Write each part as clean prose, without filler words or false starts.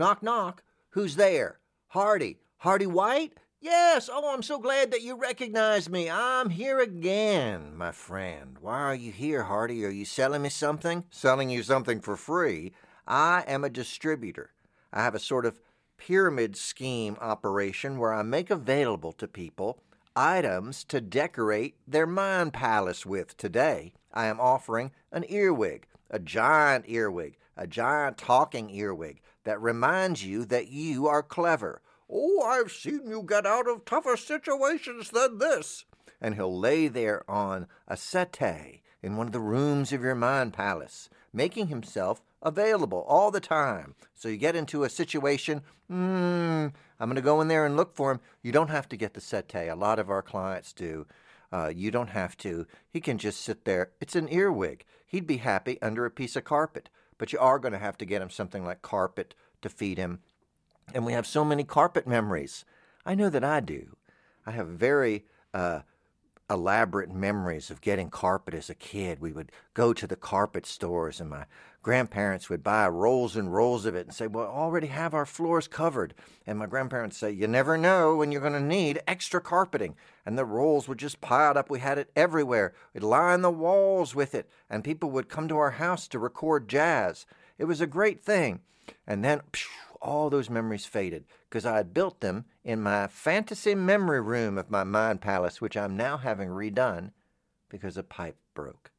Knock, knock. Who's there? Hardy. Hardy White? Yes. Oh, I'm so glad that you recognize me. I'm here again, my friend. Why are you here, Hardy? Are you selling me something? Selling you something for free? I am a distributor. I have a sort of pyramid scheme operation where I make available to people items to decorate their mind palace with. Today, I am offering an earwig, a giant earwig, a giant talking earwig that reminds you that you are clever. Oh, I've seen you get out of tougher situations than this. And he'll lay there on a settee in one of the rooms of your mind palace, making himself available all the time. So you get into a situation, I'm going to go in there and look for him. You don't have to get the settee. A lot of our clients do. You don't have to. He can just sit there. It's an earwig. He'd be happy under a piece of carpet. But you are going to have to get him something like carpet to feed him. And we have so many carpet memories. I know that I do. I have very elaborate memories of getting carpet as a kid. We would go to the carpet stores and my grandparents would buy rolls and rolls of it and say, well, already have our floors covered. And my grandparents say, you never know when you're going to need extra carpeting. And the rolls were just piled up. We had it everywhere. We'd line the walls with it. And people would come to our house to record jazz. It was a great thing. And then all those memories faded because I had built them in my fantasy memory room of my mind palace, which I'm now having redone because a pipe broke.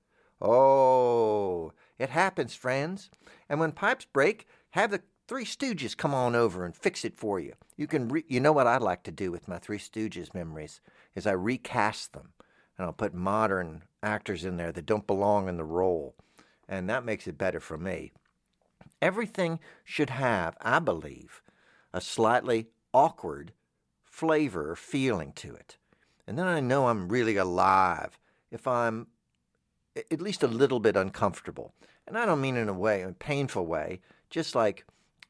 Oh, it happens, friends. And when pipes break, have the Three Stooges come on over and fix it for you. You know what I like to do with my Three Stooges memories is I recast them. And I'll put modern actors in there that don't belong in the role. And that makes it better for me. Everything should have, I believe, a slightly awkward flavor or feeling to it. And then I know I'm really alive if I'm at least a little bit uncomfortable. And I don't mean in a painful way, just like,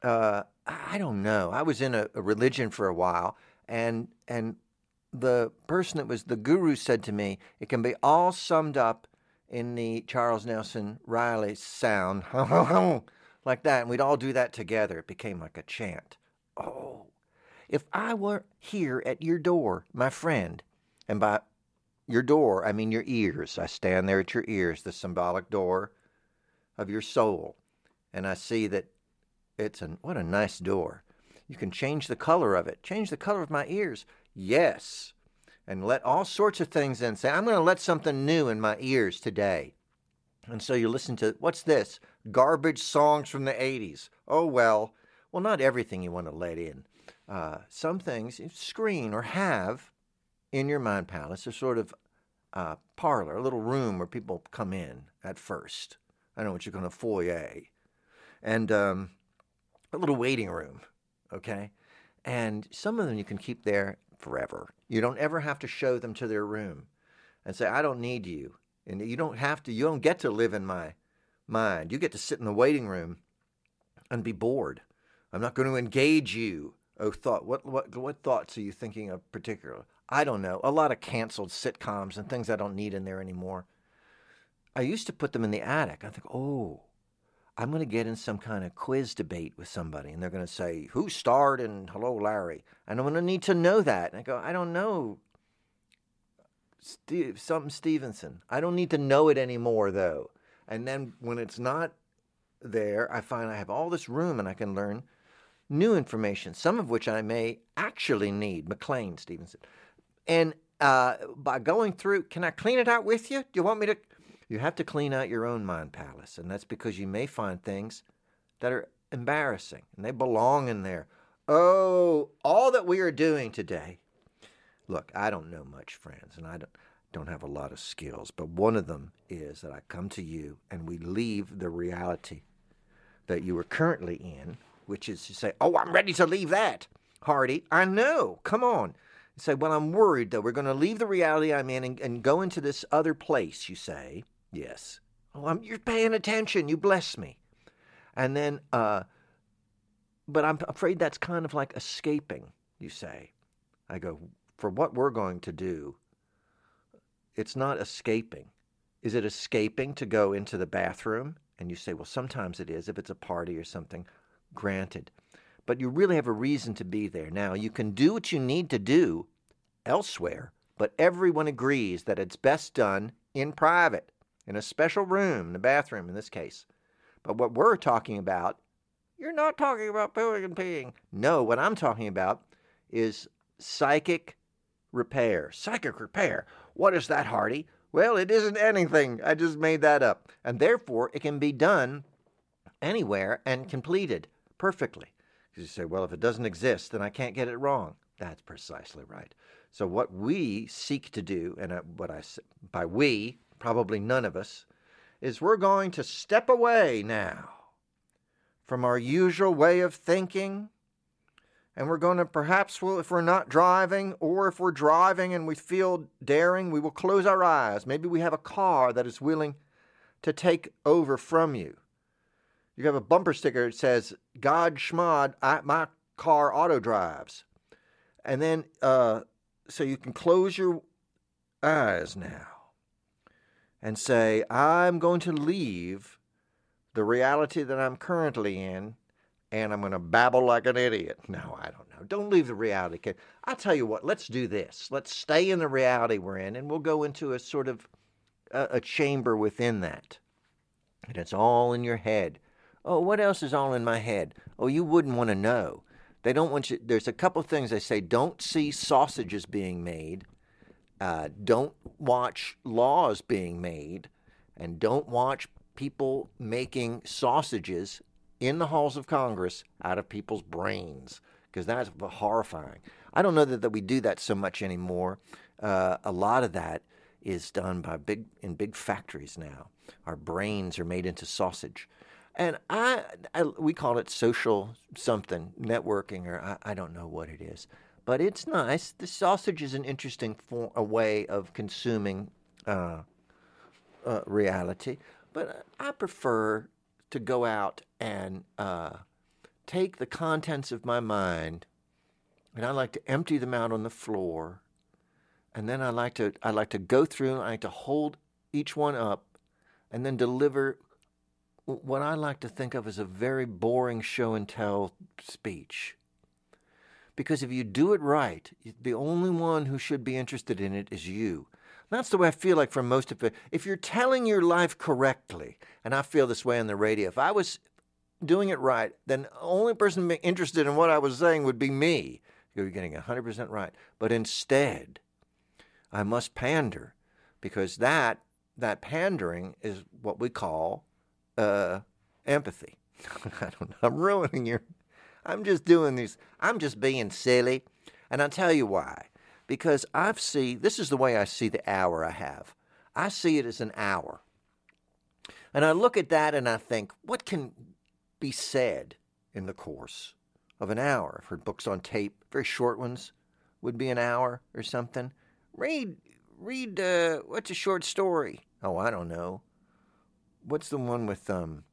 I don't know. I was in a religion for a while, and the person that was the guru said to me, it can be all summed up in the Charles Nelson Riley sound, like that, and we'd all do that together. It became like a chant. Oh, if I were here at your door, my friend, and by your door, I mean your ears. I stand there at your ears, the symbolic door of your soul, and I see that what a nice door. You can change the color of it. Change the color of my ears. Yes. And let all sorts of things in. Say, I'm going to let something new in my ears today. And so you listen to, what's this? Garbage songs from the 80s. Oh, well, not everything you want to let in. Some things you screen or have in your mind palace, a sort of parlor, a little room where people come in at first. I don't know what you're going to foyer. And a little waiting room, okay? And some of them you can keep there forever. You don't ever have to show them to their room and say, I don't need you. And you don't get to live in my mind. You get to sit in the waiting room and be bored. I'm not going to engage you. Oh, thought. What thoughts are you thinking of particularly? I don't know. A lot of canceled sitcoms and things I don't need in there anymore. I used to put them in the attic. I think, I'm going to get in some kind of quiz debate with somebody, and they're going to say, who starred in Hello, Larry? And I'm going to need to know that. And I go, I don't know. Something Stevenson. I don't need to know it anymore, though. And then when it's not there, I find I have all this room and I can learn new information, some of which I may actually need. McLean, Stevenson. And by going through, can I clean it out with you? Do you want me to? You have to clean out your own mind palace, and that's because you may find things that are embarrassing, and they belong in there. Oh, all that we are doing today. Look, I don't know much, friends, and I don't have a lot of skills, but one of them is that I come to you and we leave the reality that you are currently in, which is to say, I'm ready to leave that, Hardy. I know. Come on. You say, well, I'm worried, though. We're going to leave the reality I'm in and go into this other place, you say. Yes. You're paying attention. You bless me. And then, but I'm afraid that's kind of like escaping, you say. I go, for what we're going to do, it's not escaping. Is it escaping to go into the bathroom? And you say, well, sometimes it is if it's a party or something. Granted. but you really have a reason to be there. Now, you can do what you need to do elsewhere, but everyone agrees that it's best done in private, in a special room, the bathroom in this case. But what we're talking about, you're not talking about pooing and peeing. No, what I'm talking about is psychic repair. Psychic repair. What is that, Hardy? Well, it isn't anything. I just made that up. And therefore, it can be done anywhere and completed perfectly. You say, well, if it doesn't exist, then I can't get it wrong. That's precisely right. So what we seek to do, and by we, probably none of us, is we're going to step away now from our usual way of thinking, and we're going to perhaps, if we're not driving, or if we're driving and we feel daring, we will close our eyes. Maybe we have a car that is willing to take over from you. You have a bumper sticker that says, God Schmod, my car auto drives. And then, so you can close your eyes now and say, I'm going to leave the reality that I'm currently in, and I'm going to babble like an idiot. No, I don't know. Don't leave the reality. I'll tell you what, let's do this. Let's stay in the reality we're in, and we'll go into a sort of a chamber within that. And it's all in your head. Oh, what else is all in my head? Oh, you wouldn't want to know. They don't want you. There's a couple of things they say. Don't see sausages being made. Don't watch laws being made. And don't watch people making sausages in the halls of Congress out of people's brains, because that's horrifying. I don't know that we do that so much anymore. A lot of that is done by big factories now. Our brains are made into sausage. And we call it social something, networking, or I don't know what it is. But it's nice. The sausage is an interesting a way of consuming reality. But I prefer to go out and take the contents of my mind, and I like to empty them out on the floor. And then I like to go through, I like to hold each one up and then deliver what I like to think of as a very boring show and tell speech. Because if you do it right, the only one who should be interested in it is you. That's the way I feel like for most of it. If you're telling your life correctly, and I feel this way on the radio, if I was doing it right, then the only person interested in what I was saying would be me. You're getting 100% right. But instead, I must pander, because that pandering is what we call empathy. I don't know. I'm ruining your... I'm just doing these. I'm just being silly. And I'll tell you why. Because this is the way I see the hour I have. I see it as an hour. And I look at that and I think, what can be said in the course of an hour? I've heard books on tape, very short ones, would be an hour or something. Read, what's a short story? Oh, I don't know. What's the one with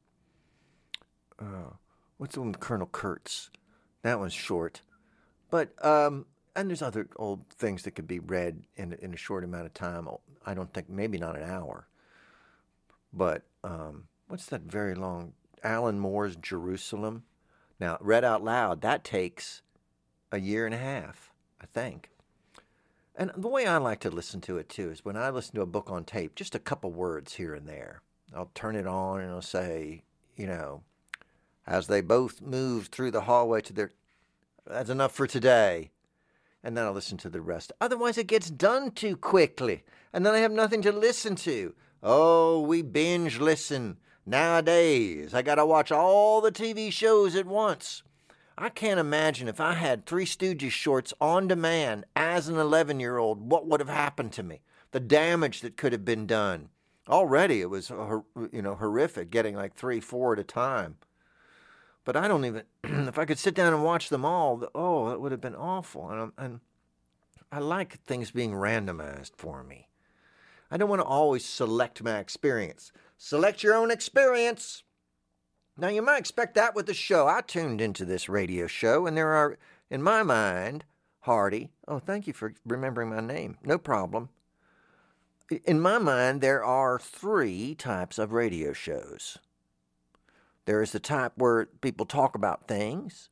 Colonel Kurtz? That one's short. But, and there's other old things that could be read in a short amount of time. I don't think, maybe not an hour. But, what's that very long, Alan Moore's Jerusalem? Now, read out loud, that takes a year and a half, I think. And the way I like to listen to it, too, is when I listen to a book on tape, just a couple words here and there. I'll turn it on and I'll say, as they both move through the hallway that's enough for today. And then I'll listen to the rest. Otherwise, it gets done too quickly. And then I have nothing to listen to. Oh, we binge listen. Nowadays, I got to watch all the TV shows at once. I can't imagine if I had Three Stooges shorts on demand as an 11-year-old, what would have happened to me? The damage that could have been done. Already it was, horrific, getting like 3, 4 at a time. But I don't even, if I could sit down and watch them all, that would have been awful. And I like things being randomized for me. I don't want to always select my experience. Select your own experience. Now, you might expect that with the show. I tuned into this radio show, and there are, in my mind, Hardy. Oh, thank you for remembering my name. No problem. In my mind, there are 3 types of radio shows. There is the type where people talk about things.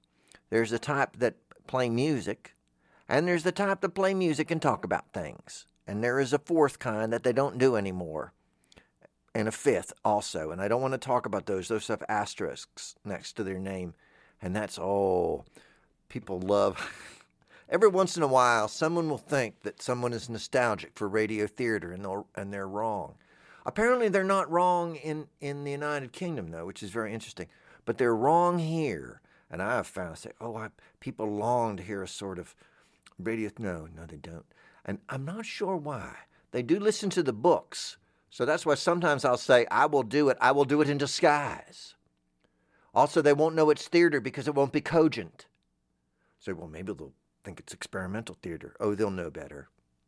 There's the type that play music, and there's the type that play music and talk about things. And there is a fourth kind that they don't do anymore, and a fifth also. And I don't want to talk about those. Those have asterisks next to their name. And that's all people love. Every once in a while, someone will think that someone is nostalgic for radio theater, and they're wrong. Apparently, they're not wrong in the United Kingdom, though, which is very interesting. But they're wrong here. And I have found, people long to hear a sort of radio. No, they don't. And I'm not sure why. They do listen to the books. So that's why sometimes I'll say, I will do it in disguise. Also, they won't know it's theater because it won't be cogent. So, well, maybe they'll think it's experimental theater. Oh, they'll know better.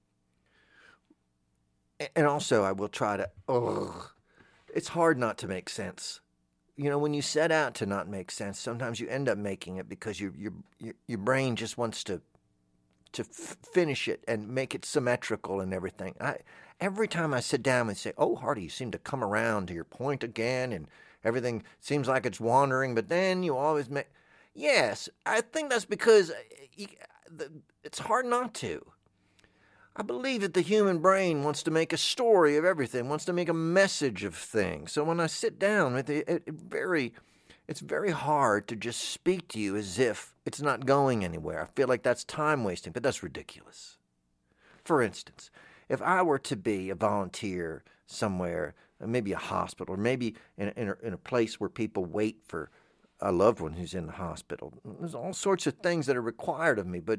And also, I will try to, it's hard not to make sense. You know, when you set out to not make sense, sometimes you end up making it because your brain just wants to finish it and make it symmetrical and everything. Every time I sit down and say, oh, Hardy, you seem to come around to your point again, and everything seems like it's wandering, but then you always make... Yes, I think that's because it's hard not to. I believe that the human brain wants to make a story of everything, wants to make a message of things. So when I sit down with it, it's very hard to just speak to you as if it's not going anywhere. I feel like that's time wasting, but that's ridiculous. For instance, if I were to be a volunteer somewhere, maybe a hospital, or maybe in a place where people wait for a loved one who's in the hospital, there's all sorts of things that are required of me, but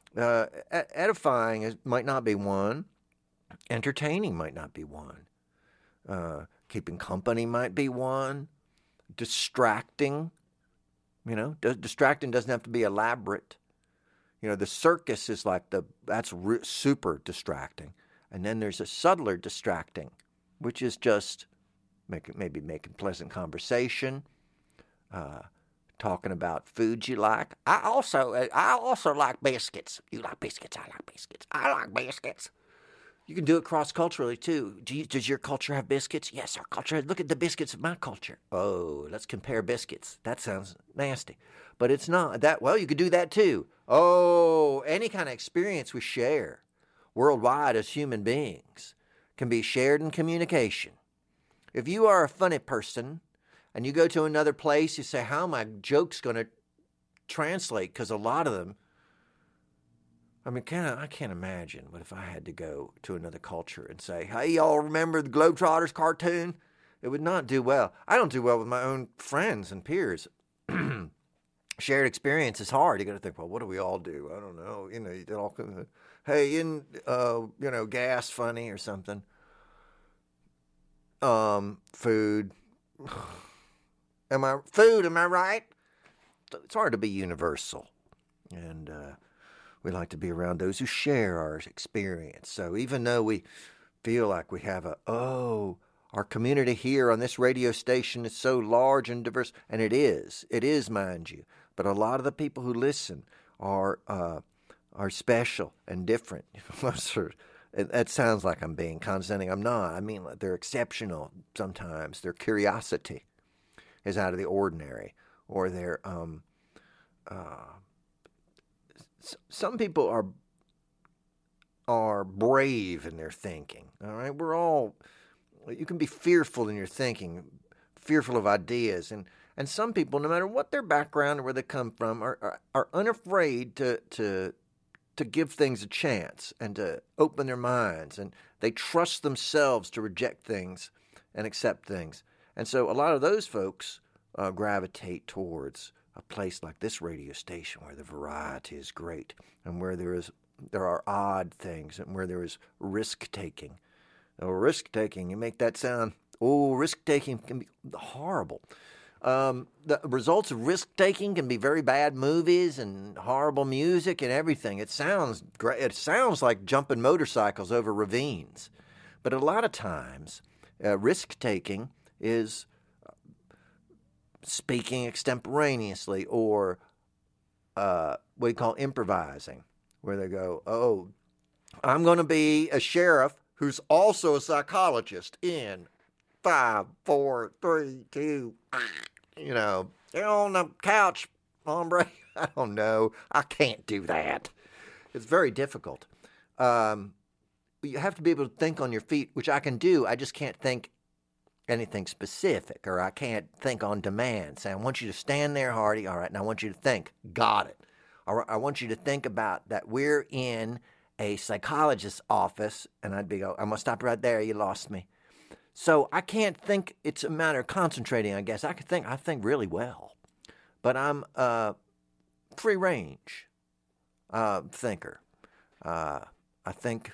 edifying might not be one. Entertaining might not be one. Keeping company might be one. Distracting, distracting doesn't have to be elaborate. The circus is like that's super distracting. And then there's a subtler distracting, which is just maybe making pleasant conversation, talking about foods you like. I also like biscuits. You like biscuits? I like biscuits. I like biscuits. You can do it cross-culturally, too. Does your culture have biscuits? Yes, our culture. Look at the biscuits of my culture. Oh, let's compare biscuits. That sounds nasty. But it's not. Well, you could do that, too. Oh, any kind of experience we share worldwide as human beings can be shared in communication. If you are a funny person and you go to another place, you say, how are my jokes going to translate? Because a lot of them, I can't imagine what if I had to go to another culture and say, hey, y'all remember the Globetrotters cartoon? It would not do well. I don't do well with my own friends and peers. Shared experience is hard. You got to think, well, what do we all do? I don't know. You all come, hey, gas funny or something. Food. Am I right? It's hard to be universal. And, we like to be around those who share our experience. So even though we feel like we have our community here on this radio station is so large and diverse, and it is, mind you. But a lot of the people who listen are special and different. That sounds like I'm being condescending. I'm not. I mean, they're exceptional sometimes. Their curiosity is out of the ordinary, or their some people are brave in their thinking. All right, you can be fearful in your thinking, fearful of ideas, and some people, no matter what their background or where they come from, are unafraid to give things a chance and to open their minds, and they trust themselves to reject things and accept things. And so a lot of those folks gravitate towards a place like this radio station where the variety is great and where there are odd things and where there is risk-taking. Now, risk-taking, you make that sound, risk-taking can be horrible. The results of risk-taking can be very bad movies and horrible music and everything. It sounds great. It sounds like jumping motorcycles over ravines. But a lot of times, risk-taking is speaking extemporaneously, or what we call improvising, where they go, I'm going to be a sheriff who's also a psychologist in 5, 4, 3, 2, you're on the couch, hombre. I don't know. I can't do that. It's very difficult. You have to be able to think on your feet, which I can do. I just can't think anything specific, or I can't think on demand. Say, I want you to stand there, Hardy. All right, now I want you to think. Got it. All right, I want you to think about that we're in a psychologist's office, and I'm going to stop right there. You lost me. So I can't think. It's a matter of concentrating, I guess. I think really well, but I'm a free range thinker. I think,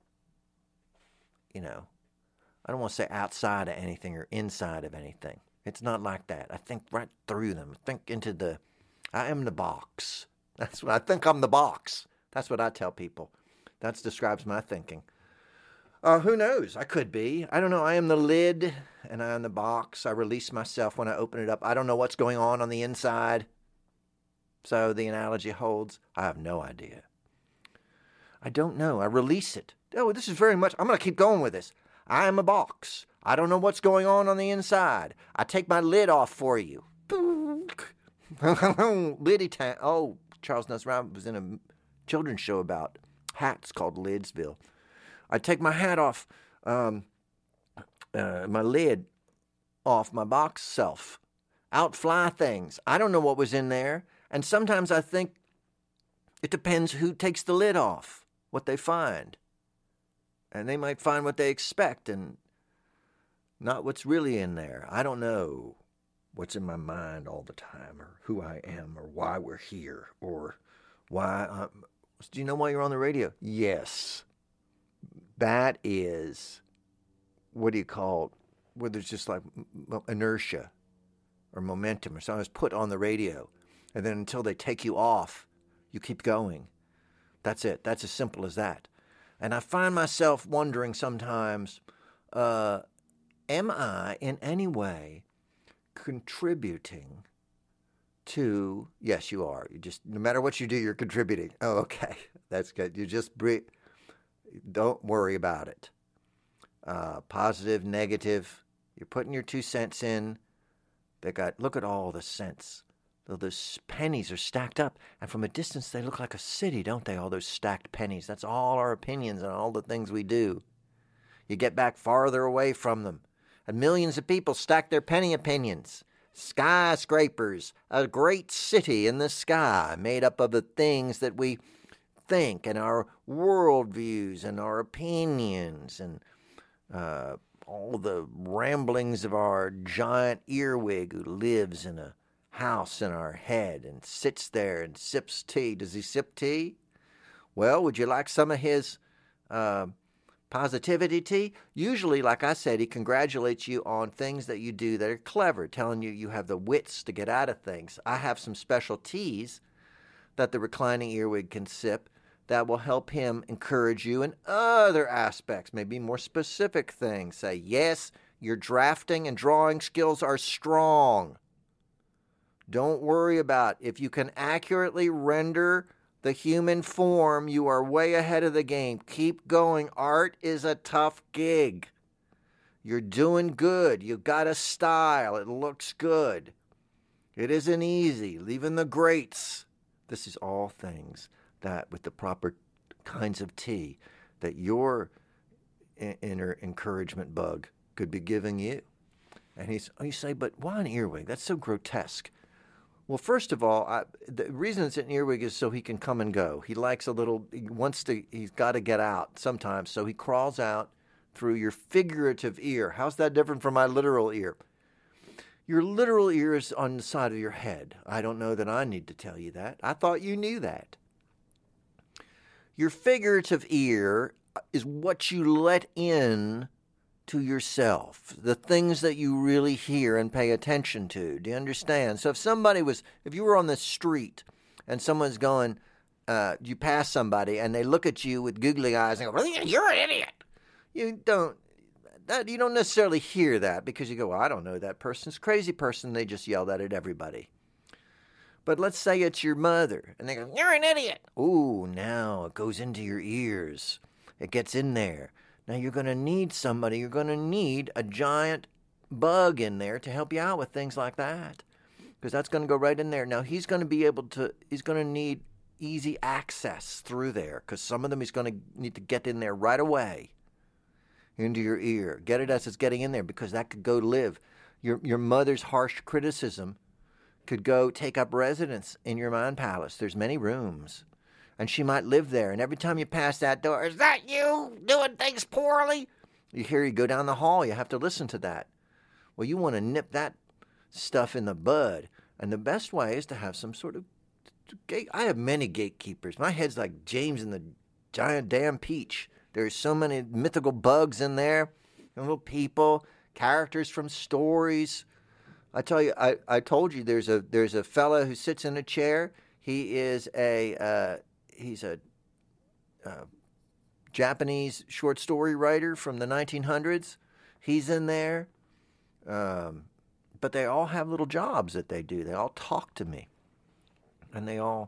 I don't want to say outside of anything or inside of anything. It's not like that. I think right through them. I am the box. That's what I think. I'm the box. That's what I tell people. That describes my thinking. Who knows? I could be. I don't know. I am the lid and I am the box. I release myself when I open it up. I don't know what's going on the inside. So the analogy holds. I have no idea. I don't know. I release it. Oh, this is very much. I'm going to keep going with this. I am a box. I don't know what's going on the inside. I take my lid off for you. Liddy time. Oh, Charles Nelson Riley was in a children's show about hats called Lidsville. I take my hat off, my lid off my box self. Out fly things. I don't know what was in there. And sometimes I think it depends who takes the lid off, what they find. And they might find what they expect and not what's really in there. I don't know what's in my mind all the time, or who I am, or why we're here, or why do you know why you're on the radio? Yes. That is, what do you call it? Where there's just like inertia or momentum or something is put on the radio. And then until they take you off, you keep going. That's it. That's as simple as that. And I find myself wondering sometimes, am I in any way contributing to, yes, you are. You just, no matter what you do, you're contributing. Oh, okay. That's good. You just breathe. Don't worry about it. Positive, negative. You're putting your 2 cents in. Look at all the cents. Those pennies are stacked up, and from a distance they look like a city, don't they? All those stacked pennies. That's all our opinions and all the things we do. You get back farther away from them, and millions of people stack their penny opinions. Skyscrapers, a great city in the sky, made up of the things that we think, and our worldviews, and our opinions, and all the ramblings of our giant earwig who lives in a house in our head and sits there and sips tea. Does he sip tea? Well, would you like some of his positivity tea? Usually, like I said, he congratulates you on things that you do that are clever, telling you you have the wits to get out of things. I have some special teas that the reclining earwig can sip that will help him encourage you in other aspects, maybe more specific things. Say, yes, your drafting and drawing skills are strong. Don't worry about it. If you can accurately render the human form, you are way ahead of the game. Keep going. Art is a tough gig. You're doing good. You got a style. It looks good. It isn't easy. Leaving the greats. This is all things that, with the proper kinds of tea, that your inner encouragement bug could be giving you. And you say, but why an earwig? That's so grotesque. Well, first of all, the reason it's an earwig is so he can come and go. He likes he's got to get out sometimes, so he crawls out through your figurative ear. How's that different from my literal ear? Your literal ear is on the side of your head. I don't know that I need to tell you that. I thought you knew that. Your figurative ear is what you let in to yourself, the things that you really hear and pay attention to. Do you understand? So if you were on the street and someone's going, you pass somebody and they look at you with googly eyes and go, "You're an idiot." You don't necessarily hear that because you go, well, I don't know that person's a crazy person. They just yell that at everybody. But let's say it's your mother and they go, "You're an idiot." Ooh, now it goes into your ears. It gets in there. Now you're going to need a giant bug in there to help you out with things like that. because that's going to go right in there. Now, he's going to need easy access through there, because some of them he's going to need to get in there right away into your ear. Get it as it's getting in there, because that could go live. Your mother's harsh criticism could go take up residence in your mind palace. There's many rooms, and she might live there. And every time you pass that door, is that you doing things poorly? You hear you go down the hall. You have to listen to that. Well, you want to nip that stuff in the bud. And the best way is to have some sort of gate. I have many gatekeepers. My head's like James in the giant damn peach. There's so many mythical bugs in there, and little people, characters from stories. I tell you, I told you there's a fella who sits in a chair. He is he's a Japanese short story writer from the 1900s. He's in there. But they all have little jobs that they do. They all talk to me. And they all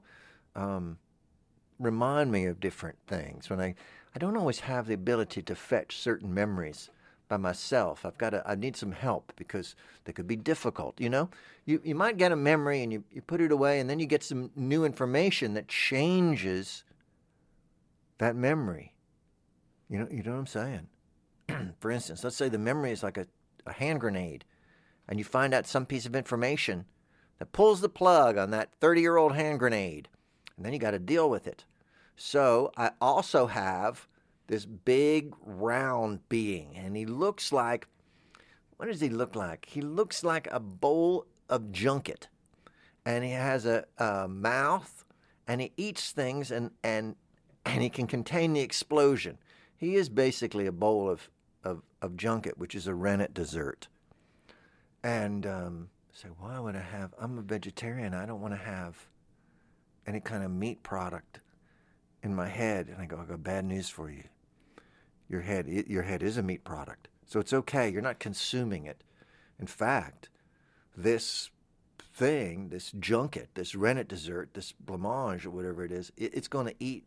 remind me of different things. When I don't always have the ability to fetch certain memories by myself. I need some help, because they could be difficult. You know, you might get a memory and you put it away, and then you get some new information that changes that memory. You know what I'm saying? For instance, let's say the memory is like a hand grenade, and you find out some piece of information that pulls the plug on that 30-year-old hand grenade, and then you got to deal with it. So I also have this big round being, and he looks like, what does he look like? He looks like a bowl of junket, and he has a mouth, and he eats things, and he can contain the explosion. He is basically a bowl of junket, which is a rennet dessert. And say, why would I have? I'm a vegetarian. I don't want to have any kind of meat product in my head. And I go, bad news for you. Your head is a meat product, so it's okay. You're not consuming it. In fact, this thing, this junket, this rennet dessert, this blancmange or whatever it is, it's going to eat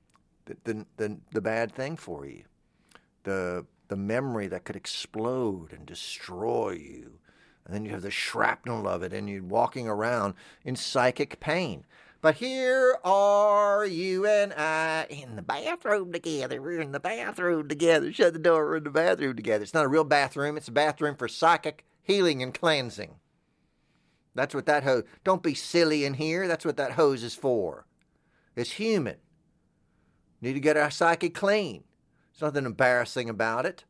the bad thing for you. The memory that could explode and destroy you. And then you have the shrapnel of it, and you're walking around in psychic pain. But here are you and I in the bathroom together. We're in the bathroom together. Shut the door. We're in the bathroom together. It's not a real bathroom. It's a bathroom for psychic healing and cleansing. That's what that hose... Don't be silly in here. That's what that hose is for. It's human. Need to get our psyche clean. There's nothing embarrassing about it.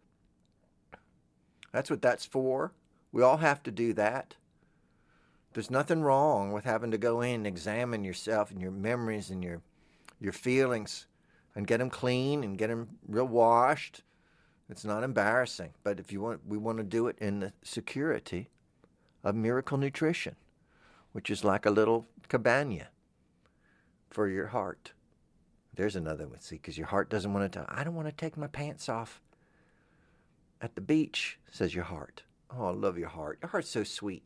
That's what that's for. We all have to do that. There's nothing wrong with having to go in and examine yourself and your memories and your feelings and get them clean and get them real washed. It's not embarrassing. But if you want, we want to do it in the security of Miracle Nutrition, which is like a little cabana for your heart. There's another one, see, because your heart doesn't want to. I don't want to take my pants off at the beach, says your heart. Oh, I love your heart. Your heart's so sweet.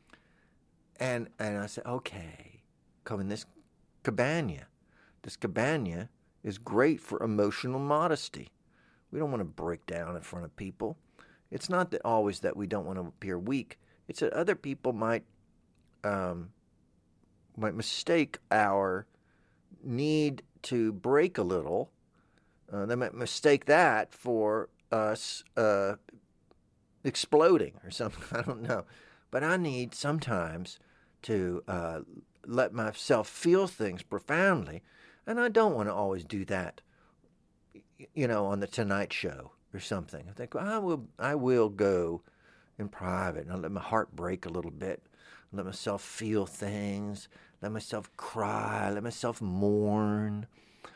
And I said, okay, come in this cabana. This cabana is great for emotional modesty. We don't want to break down in front of people. It's not that always that we don't want to appear weak. It's that other people might mistake our need to break a little. They might mistake that for us exploding or something. I don't know. But I need sometimes to let myself feel things profoundly. And I don't want to always do that, on the Tonight Show or something. I think, I will go in private and I'll let my heart break a little bit. Let myself feel things. Let myself cry. Let myself mourn.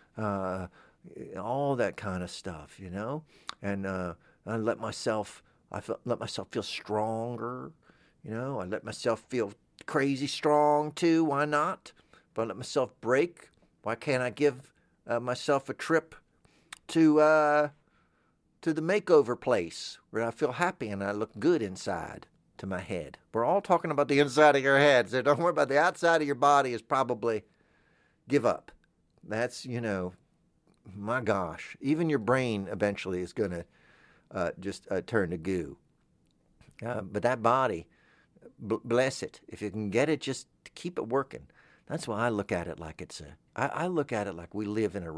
All that kind of stuff, And I let myself feel stronger. I let myself feel crazy strong too. Why not? If I let myself break, why can't I give myself a trip to the makeover place where I feel happy and I look good inside to my head? We're all talking about the inside of your head, so don't worry about the outside of your body. Is probably give up. That's my gosh. Even your brain eventually is going to just turn to goo. But that body, bless it. If you can get it, just keep it working. That's why I look at it like I look at it like we live in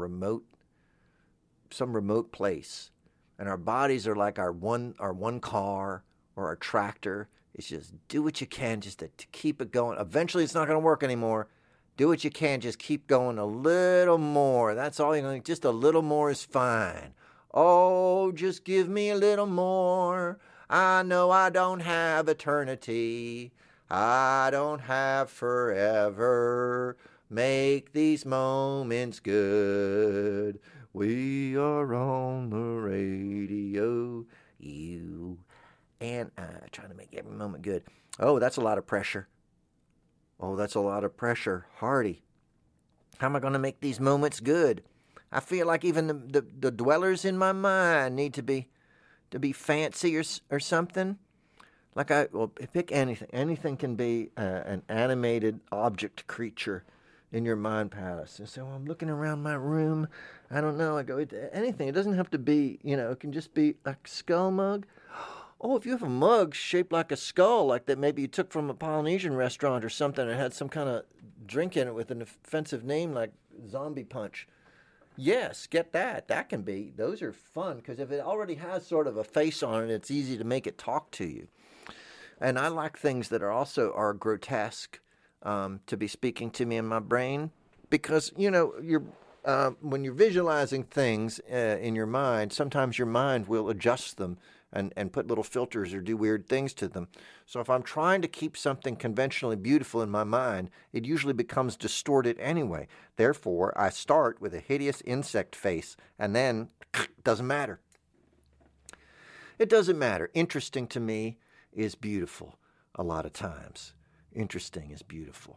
some remote place, and our bodies are like our one car or our tractor. It's just do what you can just to keep it going. Eventually, it's not going to work anymore. Do what you can. Just keep going a little more. That's all you're going to. Just a little more is fine. Oh, just give me a little more. I know I don't have eternity. I don't have forever. Make these moments good. We are on the radio. You and I trying to make every moment good. Oh, that's a lot of pressure. Oh, that's a lot of pressure. Hardy, how am I going to make these moments good? I feel like even the dwellers in my mind need to be fancy or something. Like pick anything. Anything can be an animated object creature in your mind palace. And so I'm looking around my room. I don't know. I go anything. It doesn't have to be. It can just be a skull mug. Oh, if you have a mug shaped like a skull, like that maybe you took from a Polynesian restaurant or something, and had some kind of drink in it with an offensive name like Zombie Punch. Yes, get that. That can be. Those are fun because if it already has sort of a face on it, it's easy to make it talk to you. And I like things that are grotesque to be speaking to me in my brain because, when you're visualizing things in your mind, sometimes your mind will adjust them and put little filters or do weird things to them. So if I'm trying to keep something conventionally beautiful in my mind, it usually becomes distorted anyway. Therefore, I start with a hideous insect face, and then doesn't matter. It doesn't matter. Interesting to me is beautiful a lot of times. Interesting is beautiful.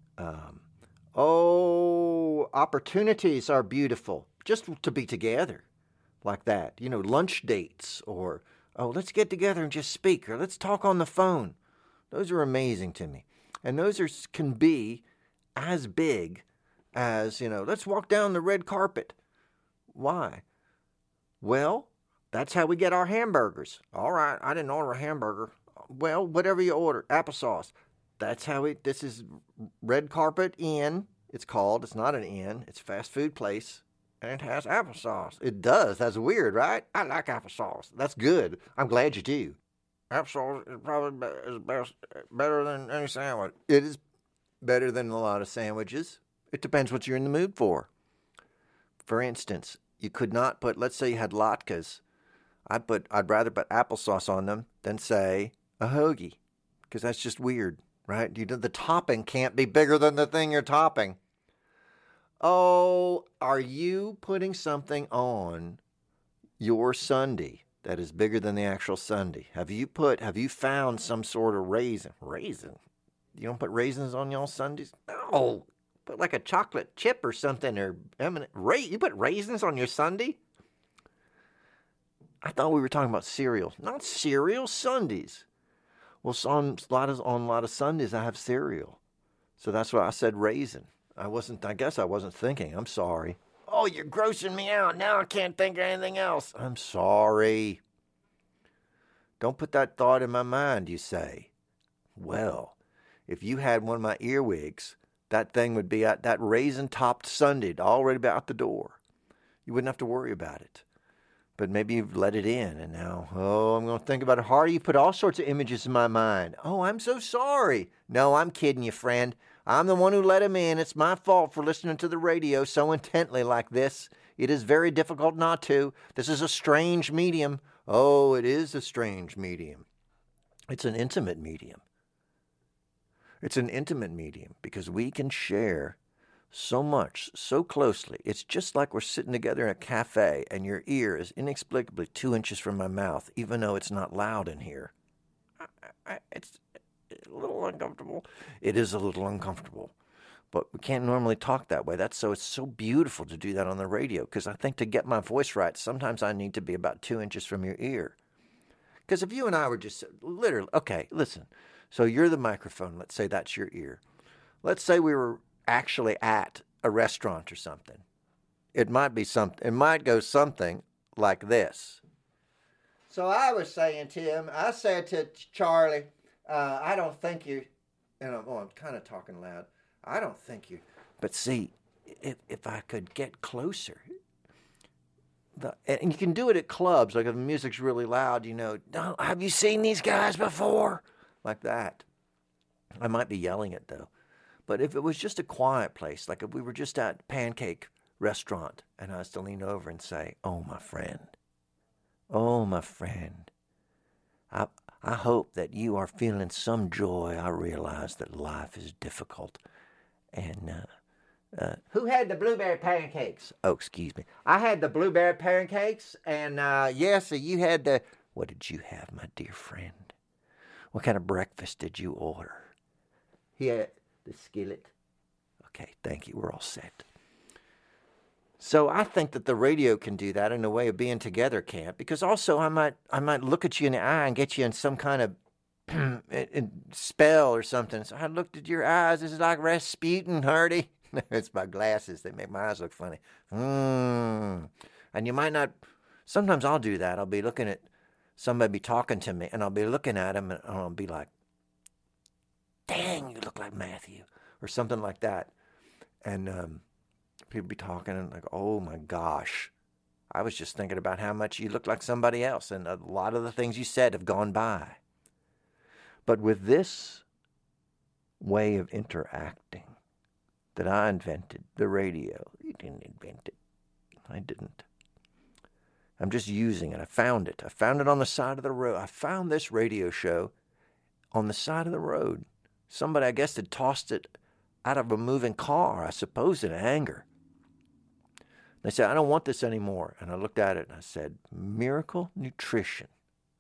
Opportunities are beautiful. Just to be together like that. Lunch dates or, let's get together and just speak, or let's talk on the phone. Those are amazing to me. And those can be as big as, let's walk down the red carpet. Why? Well, that's how we get our hamburgers. All right, I didn't order a hamburger. Well, whatever you order, applesauce. That's how this is Red Carpet Inn, it's called. It's not an inn. It's a fast food place. And it has applesauce. It does. That's weird, right? I like applesauce. That's good. I'm glad you do. Applesauce is probably better than any sandwich. It is better than a lot of sandwiches. It depends what you're in the mood for. For instance, you could not put, let's say you had latkes. I'd rather put applesauce on them than, say, a hoagie. Because that's just weird, right? The topping can't be bigger than the thing you're topping. Oh, are you putting something on your sundae that is bigger than the actual sundae? Have you found some sort of raisin? Raisin? You don't put raisins on y'all sundaes? No. Put like a chocolate chip or something, or you put raisins on your sundae? I thought we were talking about cereal. Not cereal, sundaes. Well, on a lot of sundaes I have cereal. So that's why I said raisin. I guess I wasn't thinking. I'm sorry. Oh, you're grossing me out. Now I can't think of anything else. I'm sorry. Don't put that thought in my mind, you say. Well, if you had one of my earwigs, that thing would be at that raisin-topped sundae already out the door. You wouldn't have to worry about it. But maybe you've let it in, and now, I'm going to think about it harder. You put all sorts of images in my mind. Oh, I'm so sorry. No, I'm kidding you, friend. I'm the one who let him in. It's my fault for listening to the radio so intently like this. It is very difficult not to. This is a strange medium. Oh, it is a strange medium. It's an intimate medium. It's an intimate medium because we can share so much, so closely. It's just like we're sitting together in a cafe and your ear is inexplicably 2 inches from my mouth, even though it's not loud in here. It's a little uncomfortable. It is a little uncomfortable. But we can't normally talk that way. It's so beautiful to do that on the radio because I think to get my voice right, sometimes I need to be about 2 inches from your ear. Because if you and I were just literally, okay, listen. So you're the microphone. Let's say that's your ear. Let's say we were actually at a restaurant or something. It might go something like this. So I was saying, Tim, I said to Charlie, I don't think you, I'm kind of talking loud. I don't think you, but see, if I could get closer, and you can do it at clubs, like if the music's really loud, have you seen these guys before? Like that. I might be yelling it though. But if it was just a quiet place, like if we were just at Pancake Restaurant, and I was to lean over and say, oh, my friend, I hope that you are feeling some joy. I realize that life is difficult. And who had the blueberry pancakes? Oh, excuse me. I had the blueberry pancakes, and yes, you had the... What did you have, my dear friend? What kind of breakfast did you order? He had the skillet. Okay, thank you. We're all set. So I think that the radio can do that in a way of being together can't, because also I might look at you in the eye and get you in some kind of spell or something. So I looked at your eyes. This is like Rasputin, Hardy. It's my glasses. They make my eyes look funny. And you might not... Sometimes I'll do that. I'll be looking at somebody be talking to me, and I'll be looking at him, and I'll be like, dang, you look like Matthew, or something like that. And people be talking, and like, oh my gosh, I was just thinking about how much you look like somebody else, and a lot of the things you said have gone by. But with this way of interacting that I invented, the radio, you didn't invent it. I didn't. I'm just using it. I found it. I found it on the side of the road. I found this radio show on the side of the road. Somebody, I guess, had tossed it out of a moving car, I suppose in anger. They said, I don't want this anymore. And I looked at it and I said, Miracle Nutrition.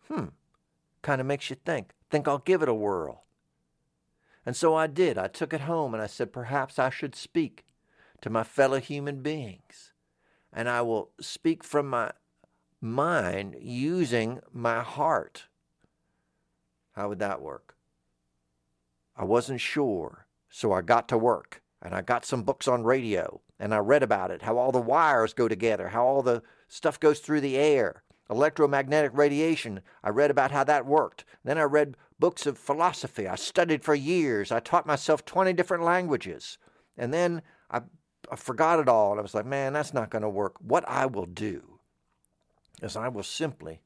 Kind of makes you think. Think I'll give it a whirl. And so I did. I took it home and I said, perhaps I should speak to my fellow human beings. And I will speak from my mind using my heart. How would that work? I wasn't sure, so I got to work, and I got some books on radio, and I read about it, how all the wires go together, how all the stuff goes through the air, electromagnetic radiation. I read about how that worked. Then I read books of philosophy. I studied for years. I taught myself 20 different languages, and then I forgot it all, and I was like, man, that's not going to work. What I will do is I will simply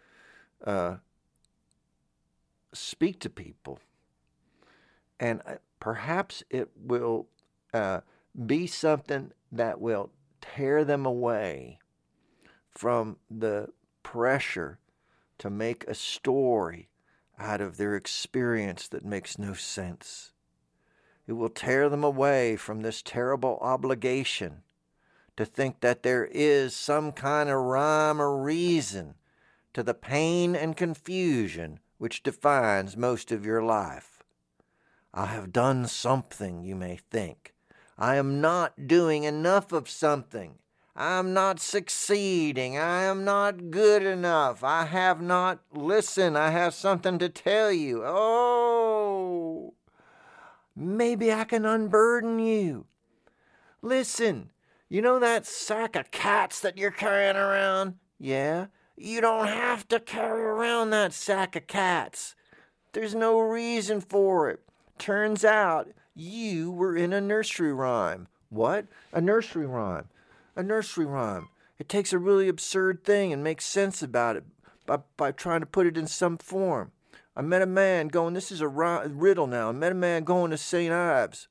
speak to people. And perhaps it will be something that will tear them away from the pressure to make a story out of their experience that makes no sense. It will tear them away from this terrible obligation to think that there is some kind of rhyme or reason to the pain and confusion which defines most of your life. I have done something, you may think. I am not doing enough of something. I am not succeeding. I am not good enough. I have not listened. I have something to tell you. Oh, maybe I can unburden you. Listen, you know that sack of cats that you're carrying around? Yeah, you don't have to carry around that sack of cats. There's no reason for it. Turns out you were in a nursery rhyme. What? A nursery rhyme. A nursery rhyme. It takes a really absurd thing and makes sense about it by trying to put it in some form. I met a man going, this is a riddle now. I met a man going to St. Ives.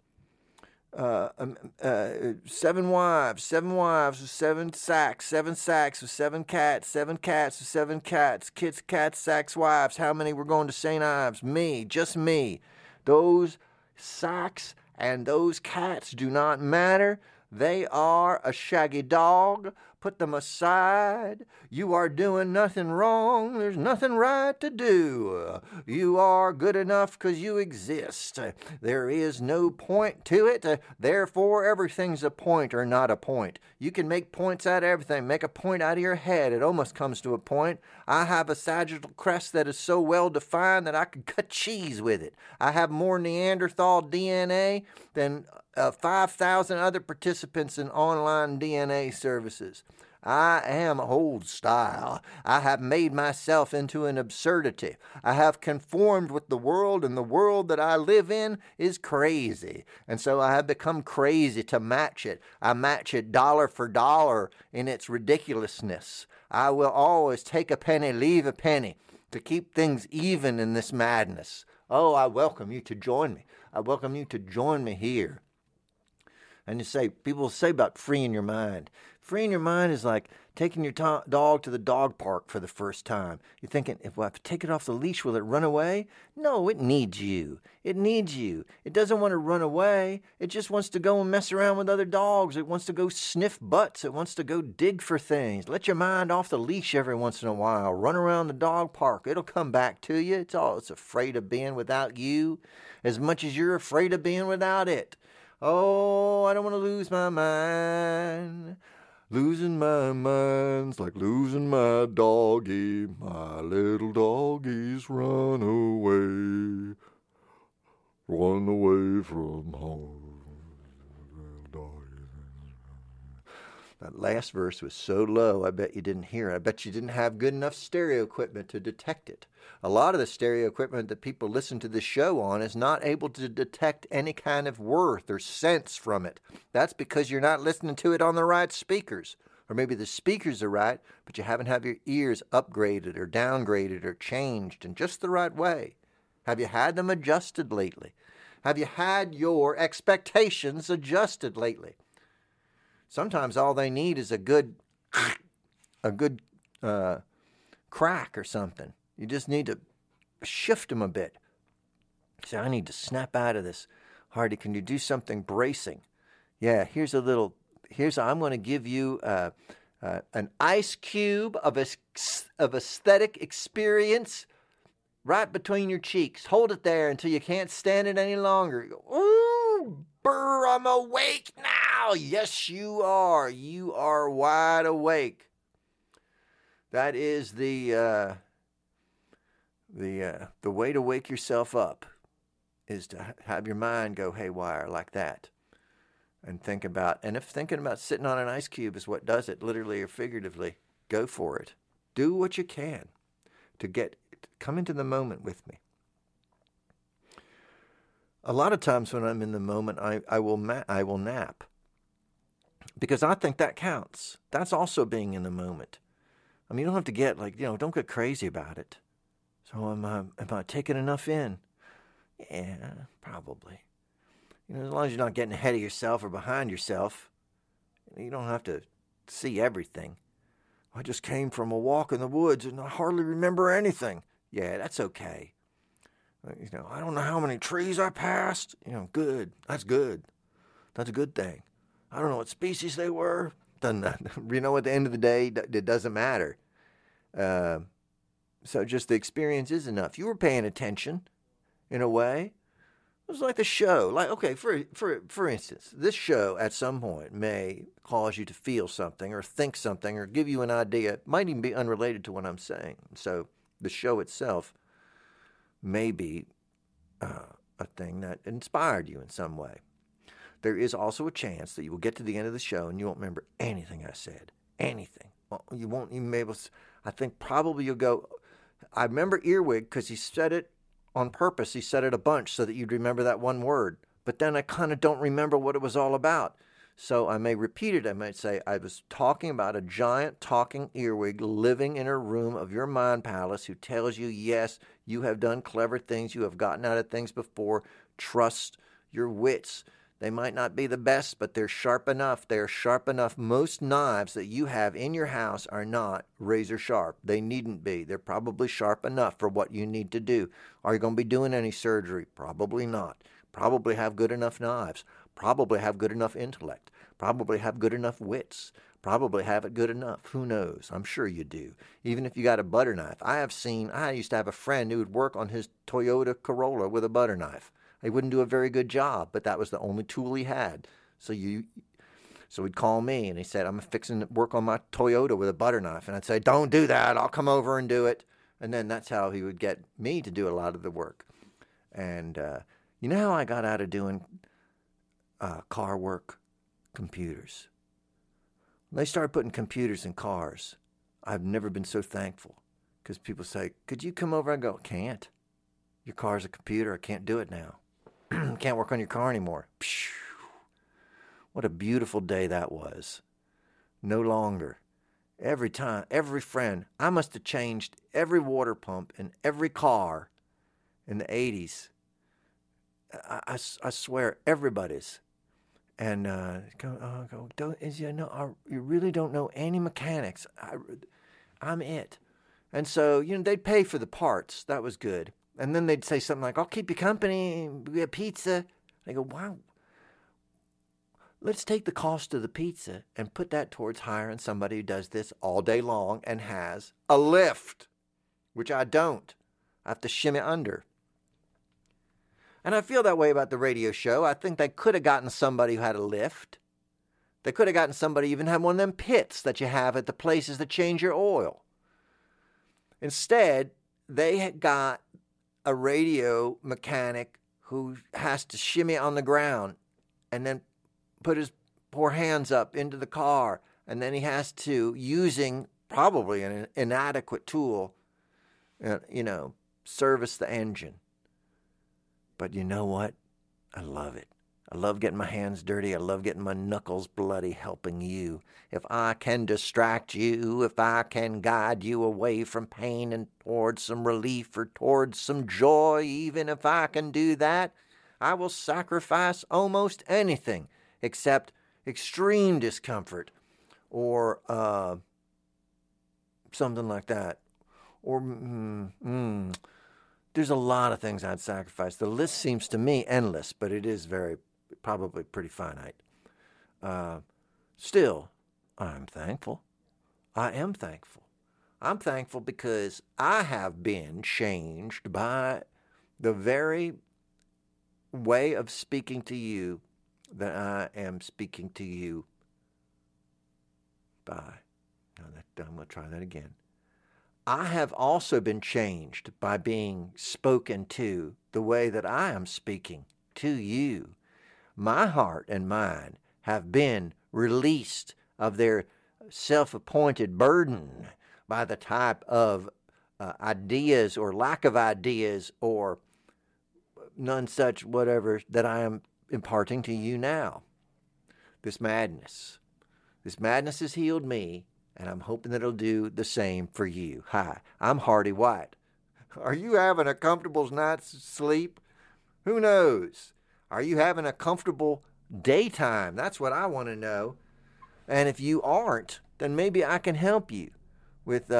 7 wives with 7 sacks, 7 sacks with 7 cats, 7 cats with 7 cats, kids, cats, sacks, wives. How many were going to St. Ives? Me, just me. Those sacks and those cats do not matter. They are a shaggy dog. Put them aside. You are doing nothing wrong. There's nothing right to do. You are good enough because you exist. There is no point to it. Therefore, everything's a point or not a point. You can make points out of everything. Make a point out of your head. It almost comes to a point. I have a sagittal crest that is so well defined that I could cut cheese with it. I have more Neanderthal DNA than 5,000 other participants in online DNA services. I am old style. I have made myself into an absurdity. I have conformed with the world, and the world that I live in is crazy. And so I have become crazy to match it. I match it dollar for dollar in its ridiculousness. I will always take a penny, leave a penny, to keep things even in this madness. Oh, I welcome you to join me. I welcome you to join me here. And people say about freeing your mind. Freeing your mind is like taking your dog to the dog park for the first time. You're thinking, if I take it off the leash, will it run away? No, it needs you. It needs you. It doesn't want to run away. It just wants to go and mess around with other dogs. It wants to go sniff butts. It wants to go dig for things. Let your mind off the leash every once in a while. Run around the dog park. It'll come back to you. It's afraid of being without you as much as you're afraid of being without it. Oh, I don't want to lose my mind. Losing my mind's like losing my doggy. My little doggies run away. Run away from home. That last verse was so low, I bet you didn't hear it. I bet you didn't have good enough stereo equipment to detect it. A lot of the stereo equipment that people listen to this show on is not able to detect any kind of worth or sense from it. That's because you're not listening to it on the right speakers. Or maybe the speakers are right, but you haven't had your ears upgraded or downgraded or changed in just the right way. Have you had them adjusted lately? Have you had your expectations adjusted lately? Sometimes all they need is a good crack or something. You just need to shift them a bit. Say, I need to snap out of this. Hardy, can you do something bracing? Yeah, I'm going to give you an ice cube of aesthetic experience right between your cheeks. Hold it there until you can't stand it any longer. You go, ooh, brr, I'm awake now. Yes, you are. You are wide awake. That is the way to wake yourself up, is to have your mind go haywire like that. And if thinking about sitting on an ice cube is what does it, literally or figuratively, go for it. Do what you can to come into the moment with me. A lot of times when I'm in the moment, I will nap, because I think that counts. That's also being in the moment. I mean, you don't have to get don't get crazy about it. So am I taking enough in? Yeah, probably. As long as you're not getting ahead of yourself or behind yourself, you don't have to see everything. I just came from a walk in the woods and I hardly remember anything. Yeah, that's okay. I don't know how many trees I passed. Good. That's good. That's a good thing. I don't know what species they were. Doesn't at the end of the day, it doesn't matter. So just the experience is enough. You were paying attention, in a way. It was like the show. For instance, this show at some point may cause you to feel something or think something or give you an idea. It might even be unrelated to what I'm saying. So the show itself may be a thing that inspired you in some way. There is also a chance that you will get to the end of the show and you won't remember anything I said. Anything. You won't even be able to. I think probably you'll go, I remember earwig because he said it on purpose. He said it a bunch so that you'd remember that one word. But then I kind of don't remember what it was all about. So I may repeat it. I might say, I was talking about a giant talking earwig living in a room of your mind palace who tells you, yes, you have done clever things. You have gotten out of things before. Trust your wits. They might not be the best, but they're sharp enough. They're sharp enough. Most knives that you have in your house are not razor sharp. They needn't be. They're probably sharp enough for what you need to do. Are you going to be doing any surgery? Probably not. Probably have good enough knives. Probably have good enough intellect. Probably have good enough wits. Probably have it good enough. Who knows? I'm sure you do. Even if you got a butter knife. I used to have a friend who would work on his Toyota Corolla with a butter knife. He wouldn't do a very good job, but that was the only tool he had. So he'd call me and he said, I'm fixing to work on my Toyota with a butter knife. And I'd say, don't do that. I'll come over and do it. And then that's how he would get me to do a lot of the work. And you know how I got out of doing car work? Computers. They started putting computers in cars. I've never been so thankful because people say, could you come over? I go, can't. Your car's a computer. I can't do it now. Can't work on your car anymore. Phew. What a beautiful day that was. No longer. Every time, every friend, I must have changed every water pump in every car in the 80s. I swear, everybody's. And you really don't know any mechanics. I'm it. And so, they'd pay for the parts. That was good. And then they'd say something like, I'll keep you company, we have pizza. I go, wow. Let's take the cost of the pizza and put that towards hiring somebody who does this all day long and has a lift, which I don't. I have to shimmy under. And I feel that way about the radio show. I think they could have gotten somebody who had a lift. They could have gotten somebody even had one of them pits that you have at the places that change your oil. Instead, they had got a radio mechanic who has to shimmy on the ground and then put his poor hands up into the car, and then he has to, using probably an inadequate tool, service the engine. But you know what? I love it. I love getting my hands dirty. I love getting my knuckles bloody helping you. If I can distract you, if I can guide you away from pain and towards some relief or towards some joy, even if I can do that, I will sacrifice almost anything except extreme discomfort or something like that. Or there's a lot of things I'd sacrifice. The list seems to me endless, but it is probably pretty finite. Still, I'm thankful. I am thankful. I'm thankful because I have been changed by the very way of speaking to you that I am speaking to you by. I'm going to try that again. I have also been changed by being spoken to the way that I am speaking to you. My heart and mind have been released of their self-appointed burden by the type of ideas or lack of ideas or none such whatever that I am imparting to you now. This madness has healed me, and I'm hoping that it'll do the same for you. Hi, I'm Hardy White. Are you having a comfortable night's sleep? Who knows? Are you having a comfortable daytime? That's what I want to know. And if you aren't, then maybe I can help you with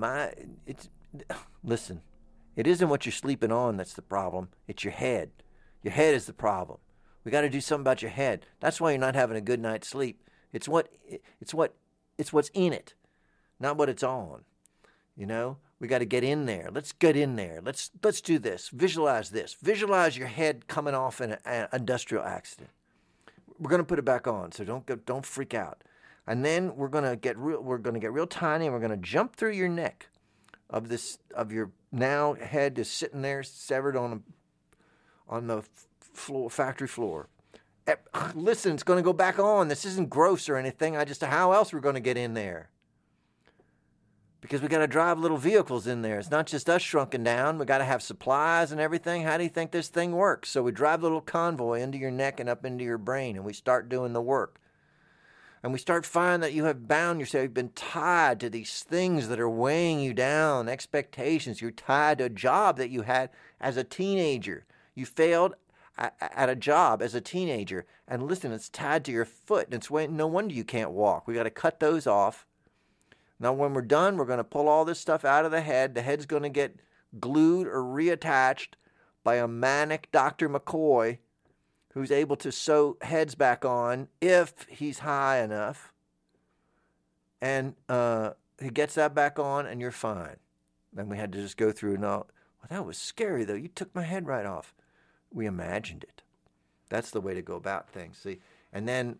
listen, it isn't what you're sleeping on that's the problem. It's your head. Your head is the problem. We got to do something about your head. That's why you're not having a good night's sleep. It's what's in it, not what it's on. We got to get in there. Let's get in there. Let's do this. Visualize this. Visualize your head coming off in an industrial accident. We're going to put it back on, so don't freak out. And then we're going to get real tiny, and we're going to jump through your neck of your now head is sitting there severed on the floor, factory floor. Listen, it's going to go back on. This isn't gross or anything. How else we're going to get in there? Because we got to drive little vehicles in there. It's not just us shrunken down. We got to have supplies and everything. How do you think this thing works? So we drive the little convoy into your neck and up into your brain, and we start doing the work. And we start finding that you have bound yourself. You've been tied to these things that are weighing you down, expectations. You're tied to a job that you had as a teenager. You failed at a job as a teenager. And listen, it's tied to your foot. And no wonder you can't walk. We got to cut those off. Now, when we're done, we're going to pull all this stuff out of the head. The head's going to get glued or reattached by a manic Dr. McCoy who's able to sew heads back on if he's high enough. And he gets that back on, and you're fine. Then we had to just go through and all. Well, that was scary, though. You took my head right off. We imagined it. That's the way to go about things, see? And then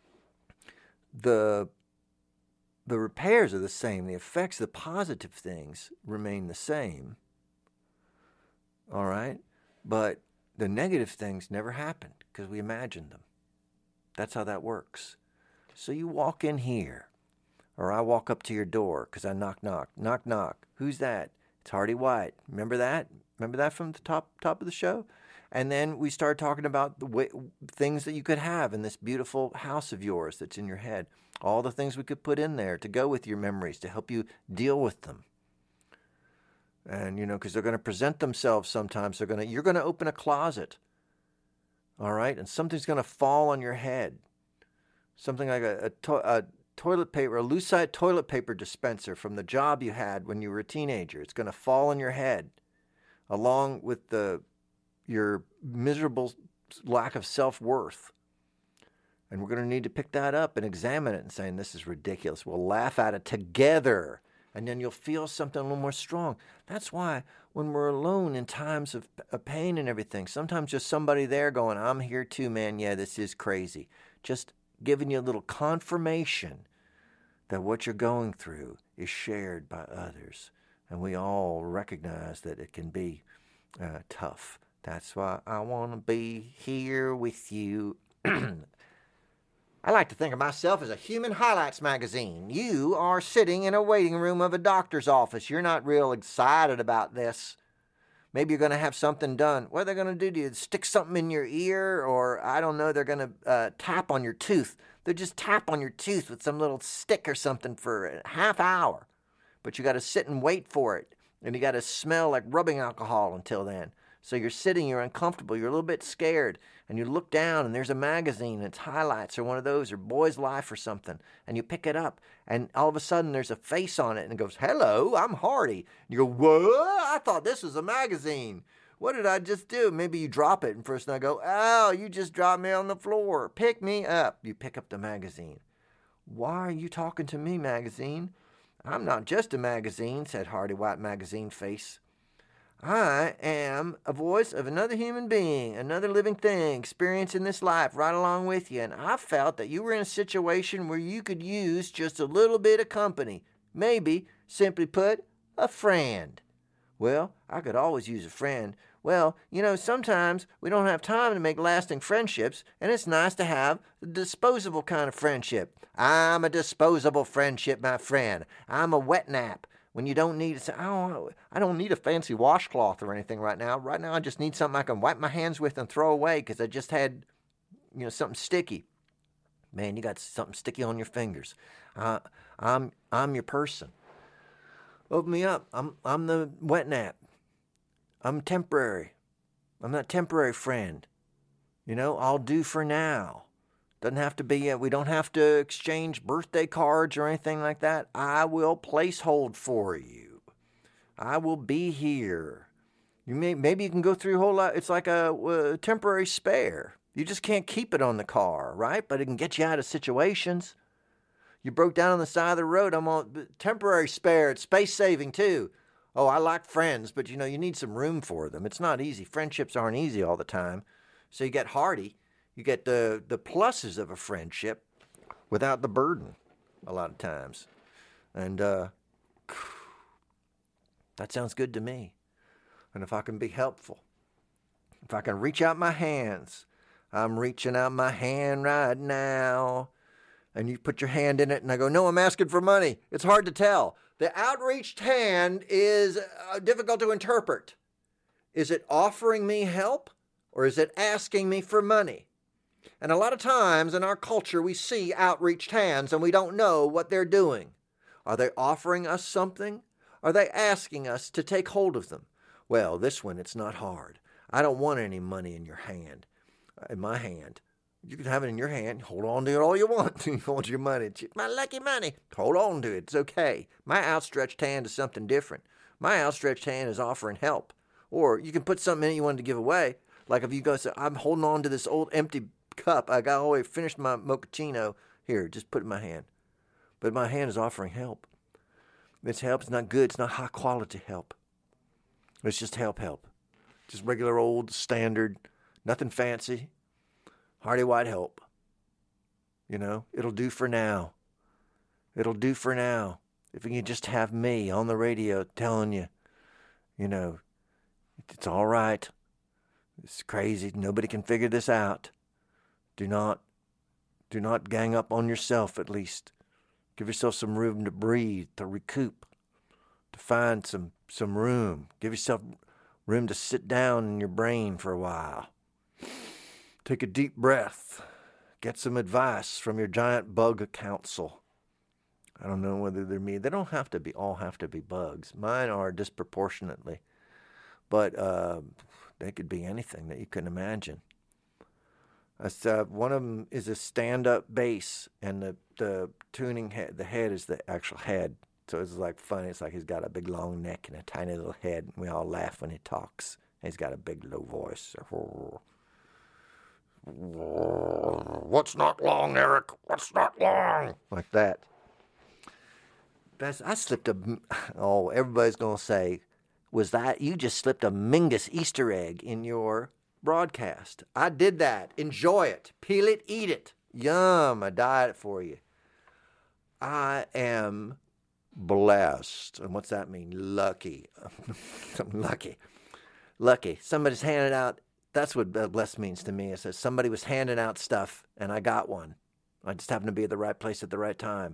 the repairs are the same. The effects, the positive things remain the same. All right? But the negative things never happened because we imagined them. That's how that works. So you walk in here Or I walk up to your door because I knock, knock, knock, knock. Who's that? It's Hardy White. Remember that? Remember that from the top of the show? And then we started talking about the things that you could have in this beautiful house of yours that's in your head. All the things we could put in there to go with your memories, to help you deal with them. And, because they're going to present themselves sometimes. You're going to open a closet. All right? And something's going to fall on your head. Something like a toilet paper, a Lucite toilet paper dispenser from the job you had when you were a teenager. It's going to fall on your head, along with your miserable lack of self-worth. And we're going to need to pick that up and examine it and saying, this is ridiculous. We'll laugh at it together. And then you'll feel something a little more strong. That's why when we're alone in times of pain and everything, sometimes just somebody there going, I'm here too, man. Yeah, this is crazy. Just giving you a little confirmation that what you're going through is shared by others. And we all recognize that it can be tough. That's why I want to be here with you. I like to think of myself as a human highlights magazine. You are sitting in a waiting room of a doctor's office. You're not real excited about this. Maybe you're going to have something done. What are they going to do to you? Stick something in your ear? Or, I don't know, they're going to tap on your tooth. They'll just tap on your tooth with some little stick or something for a half hour. But you got to sit and wait for it. And you got to smell like rubbing alcohol until then. So you're sitting, you're uncomfortable, you're a little bit scared, and you look down and there's a magazine, and it's highlights or one of those, or Boy's Life or something, and you pick it up, and all of a sudden there's a face on it, and it goes, hello, I'm Hardy. And you go, what? I thought this was a magazine. What did I just do? Maybe you drop it, and first I go, oh, you just dropped me on the floor. Pick me up. You pick up the magazine. Why are you talking to me, magazine? I'm not just a magazine, said Hardy White Magazine Face. I am a voice of another human being, another living thing, experiencing this life right along with you. And I felt that you were in a situation where you could use just a little bit of company. Maybe, simply put, a friend. Well, I could always use a friend. Well, sometimes we don't have time to make lasting friendships, and it's nice to have the disposable kind of friendship. I'm a disposable friendship, my friend. I'm a wet nap. When you don't need it, I don't need a fancy washcloth or anything right now. Right now, I just need something I can wipe my hands with and throw away because I just had, something sticky. Man, you got something sticky on your fingers. I'm your person. Open me up. I'm the wet nap. I'm temporary. I'm that temporary friend. I'll do for now. Doesn't have to be, we don't have to exchange birthday cards or anything like that. I will placehold for you. I will be here. Maybe you can go through a whole lot. It's like a temporary spare. You just can't keep it on the car, right? But it can get you out of situations. You broke down on the side of the road. I'm on temporary spare. It's space saving too. Oh, I like friends, but you need some room for them. It's not easy. Friendships aren't easy all the time. So you get Hardy. You get the pluses of a friendship without the burden a lot of times. And that sounds good to me. And if I can be helpful, if I can reach out my hands, I'm reaching out my hand right now. And you put your hand in it and I go, no, I'm asking for money. It's hard to tell. The outreached hand is difficult to interpret. Is it offering me help or is it asking me for money? And a lot of times in our culture, we see outreached hands and we don't know what they're doing. Are they offering us something? Are they asking us to take hold of them? Well, this one, it's not hard. I don't want any money in your hand, in my hand. You can have it in your hand. Hold on to it all you want. You want your money. It's my lucky money. Hold on to it. It's okay. My outstretched hand is something different. My outstretched hand is offering help. Or you can put something in you want to give away. Like if you go say, I'm holding on to this old empty cup. I got all the way finished my mochaccino. Here, just put it in my hand. But my hand is offering help. It's help. It's not good. It's not high quality help. It's just help. Just regular old standard, nothing fancy. Hardy White help. It'll do for now. It'll do for now. If you can just have me on the radio telling you, it's all right. It's crazy. Nobody can figure this out. Do not gang up on yourself, at least. Give yourself some room to breathe, to recoup, to find some room. Give yourself room to sit down in your brain for a while. Take a deep breath. Get some advice from your giant bug council. I don't know whether they're me. They don't have to be bugs. Mine are disproportionately. But they could be anything that you can imagine. One of them is a stand-up bass, and the tuning head, the head is the actual head. So it's like funny. It's like he's got a big long neck and a tiny little head. And we all laugh when he talks. He's got a big low voice. What's not long, Eric? What's not long? Like that. I slipped everybody's going to say, was that, you just slipped a Mingus Easter egg in your broadcast. I did that. Enjoy it. Peel it, eat it. Yum, I dyed it for you. I am blessed. And what's that mean? Lucky. I'm lucky. Lucky. Somebody's handing out. That's what blessed means to me. It says somebody was handing out stuff, and I got one. I just happened to be at the right place at the right time.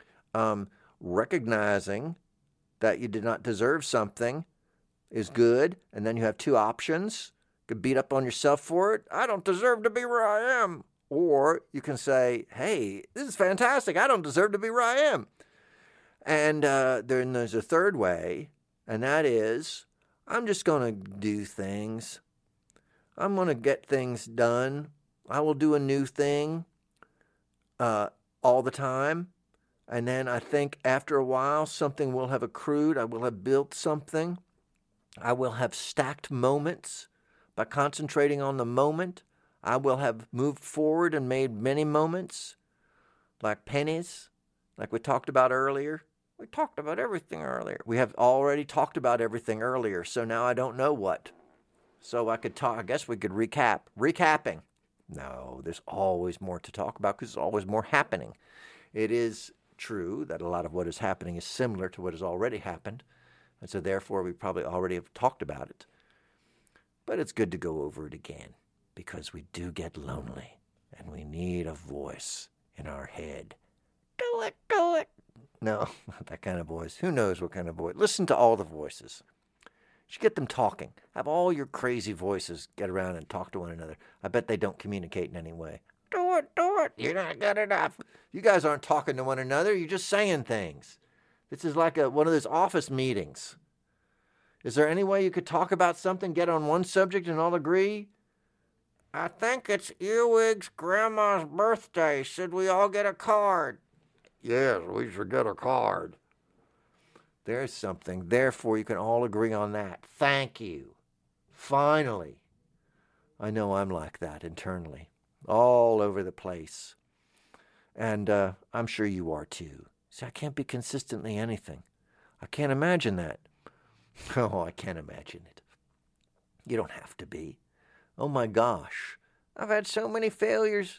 Recognizing that you did not deserve something is good, and then you have two options. You could beat up on yourself for it. I don't deserve to be where I am. Or you can say, hey, this is fantastic. I don't deserve to be where I am. And then there's a third way, and that is, I'm just going to do things. I'm going to get things done. I will do a new thing all the time. And then I think after a while, something will have accrued. I will have built something. I will have stacked moments. By concentrating on the moment, I will have moved forward and made many moments, like pennies, like we talked about earlier. We talked about everything earlier. We have already talked about everything earlier, so now I don't know what. So I guess we could recap. Recapping. No, there's always more to talk about because there's always more happening. It is true that a lot of what is happening is similar to what has already happened, and so therefore we probably already have talked about it. But it's good to go over it again because we do get lonely and we need a voice in our head. Do it, do it. No, not that kind of voice. Who knows what kind of voice? Listen to all the voices. You should get them talking. Have all your crazy voices get around and talk to one another. I bet they don't communicate in any way. Do it, do it. You're not good enough. You guys aren't talking to one another. You're just saying things. This is like one of those office meetings. Is there any way you could talk about something, get on one subject, and all agree? I think it's Earwig's grandma's birthday. Should we all get a card? Yes, we should get a card. There's something. Therefore, you can all agree on that. Thank you. Finally. I know I'm like that internally. All over the place. And I'm sure you are too. See, I can't be consistently anything. I can't imagine that. Oh, I can't imagine it. You don't have to be. Oh my gosh. I've had so many failures,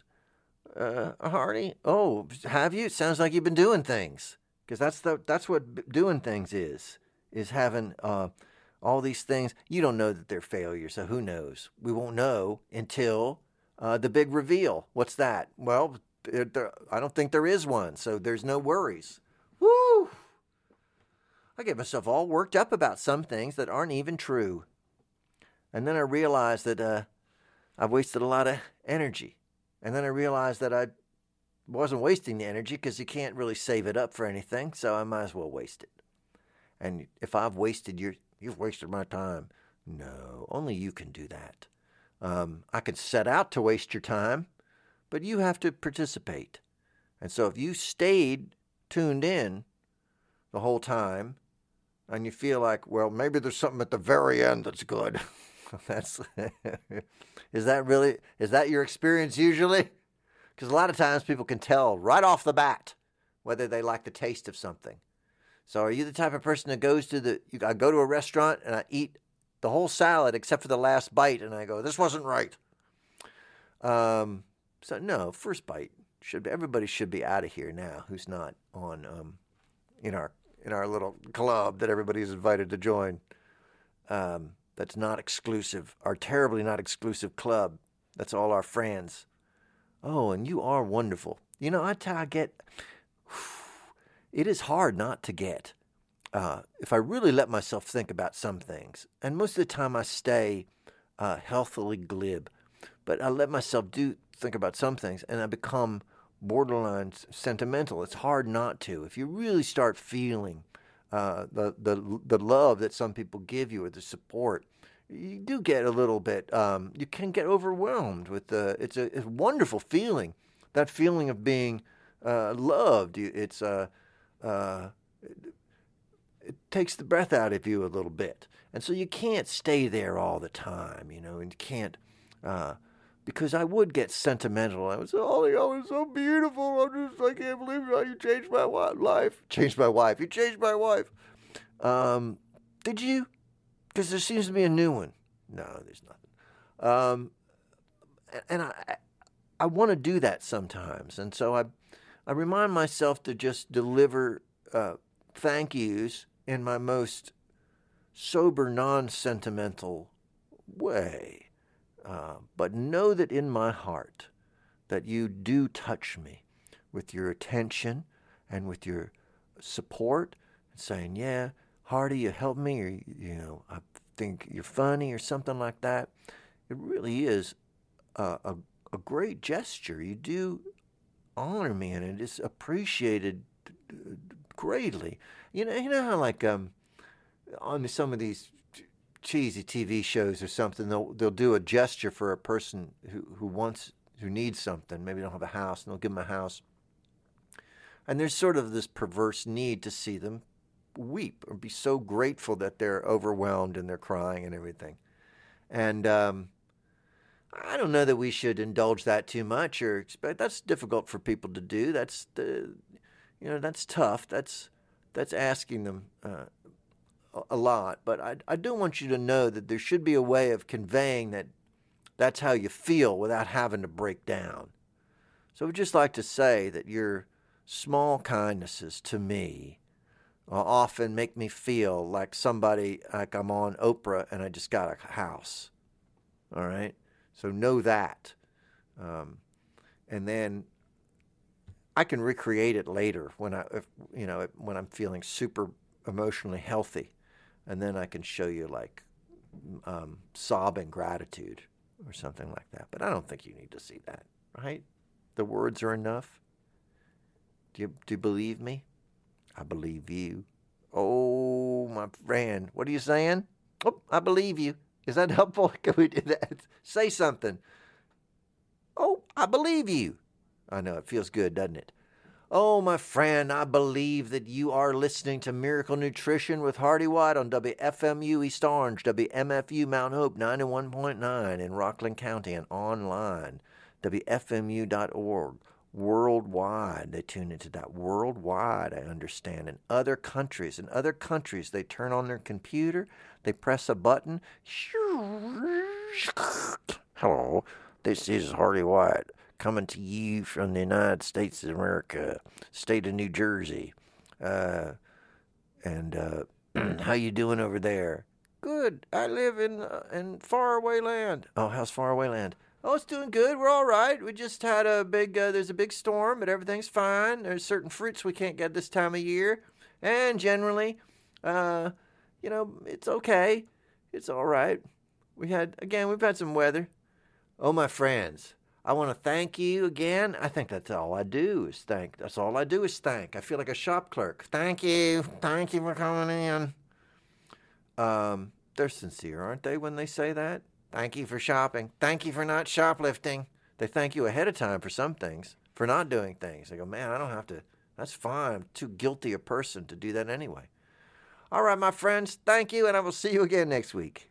Hardy. Oh, have you? It sounds like you've been doing things. Because that's what doing things is having all these things. You don't know that they're failures, so who knows? We won't know until the big reveal. What's that? Well, I don't think there is one, so there's no worries. Woo! I get myself all worked up about some things that aren't even true. And then I realized that I've wasted a lot of energy. And then I realized that I wasn't wasting the energy because you can't really save it up for anything, so I might as well waste it. And if I've wasted you've wasted my time. No, only you can do that. I could set out to waste your time, but you have to participate. And so if you stayed tuned in the whole time, and you feel like, well, maybe there's something at the very end that's good. Is that your experience usually? Because a lot of times people can tell right off the bat whether they like the taste of something. So are you the type of person that goes to I go to a restaurant and I eat the whole salad except for the last bite and I go, this wasn't right. So no, first bite. Everybody should be out of here now who's not on in our little club that everybody's invited to join. That's not exclusive, our terribly not exclusive club. That's all our friends. Oh, and you are wonderful. You know, I get it is hard not to get, if I really let myself think about some things, and most of the time I stay healthily glib, but I let myself think about some things, and I become borderline sentimental. It's hard not to. If you really start feeling the love that some people give you or the support, you do get a little bit, you can get overwhelmed with it's a wonderful feeling, that feeling of being loved. It takes the breath out of you a little bit. And so you can't stay there all the time, and you can't, because I would get sentimental. I would say, oh, it's so beautiful. I can't believe how you changed my life. Changed my wife. You changed my wife. Did you? Because there seems to be a new one. No, there's nothing. And I want to do that sometimes. And so I remind myself to just deliver thank yous in my most sober, non-sentimental way. But know that in my heart that you do touch me with your attention and with your support, and saying, yeah, Hardy, you helped me, or, I think you're funny or something like that. It really is a great gesture. You do honor me, and it is appreciated greatly. You know how like on some of these cheesy TV shows or something, they'll do a gesture for a person who needs something. Maybe they don't have a house, and they'll give them a house. And there's sort of this perverse need to see them weep or be so grateful that they're overwhelmed and they're crying and everything. And I don't know that we should indulge that too much or expect. That's difficult for people to do. That's tough. That's asking them a lot. But I do want you to know that there should be a way of conveying that that's how you feel without having to break down. So I would just like to say that your small kindnesses to me often make me feel like somebody, like I'm on Oprah and I just got a house. All right? So know that. And then I can recreate it later when I'm feeling super emotionally healthy. And then I can show you like sobbing gratitude or something like that. But I don't think you need to see that, right? The words are enough. Do you believe me? I believe you. Oh, my friend. What are you saying? Oh, I believe you. Is that helpful? Can we do that? Say something. Oh, I believe you. I know, it feels good, doesn't it? Oh, my friend, I believe that you are listening to Miracle Nutrition with Hardy White on WFMU East Orange, WMFU Mount Hope 91.9 in Rockland County, and online, WFMU.org. Worldwide, they tune into that. Worldwide, I understand. In other countries, they turn on their computer, they press a button. Hello, this is Hardy White, coming to you from the United States of America, state of New Jersey. How you doing over there? Good. I live in faraway land. Oh, how's faraway land? Oh, it's doing good. We're all right. We just had there's a big storm, but everything's fine. There's certain fruits we can't get this time of year. And generally, it's okay. It's all right. We've had some weather. Oh, my friends, I want to thank you again. I think that's all I do is thank. That's all I do is thank. I feel like a shop clerk. Thank you. Thank you for coming in. They're sincere, aren't they, when they say that? Thank you for shopping. Thank you for not shoplifting. They thank you ahead of time for some things, for not doing things. They go, man, I don't have to. That's fine. I'm too guilty a person to do that anyway. All right, my friends, thank you, and I will see you again next week.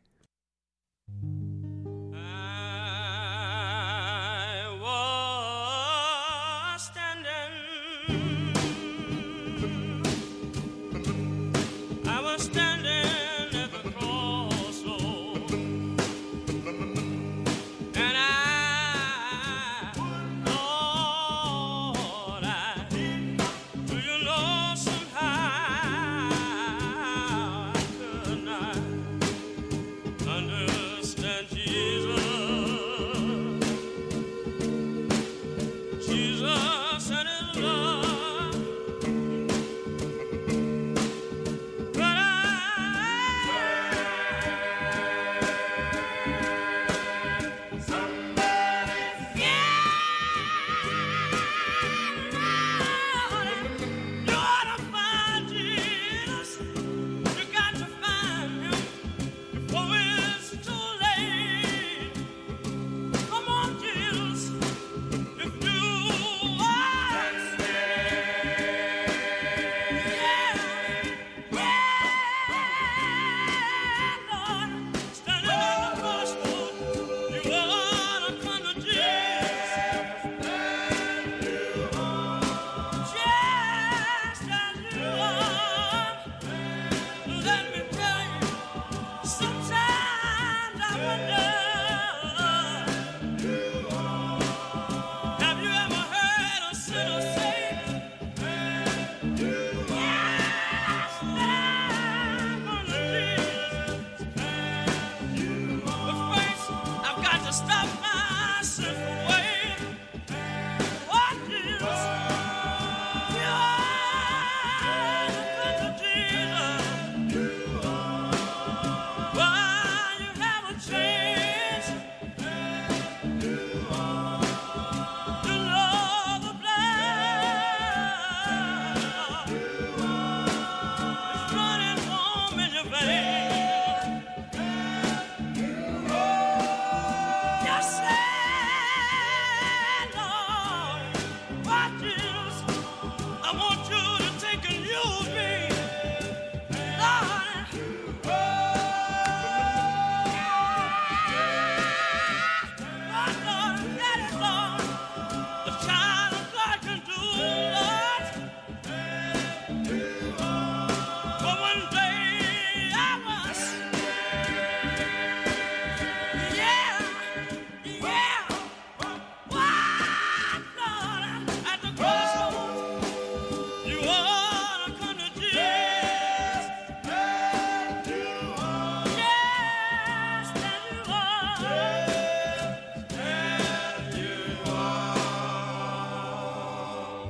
I was standing at the crossroads, and do you know somehow I could not understand Jesus. Jesus and his love.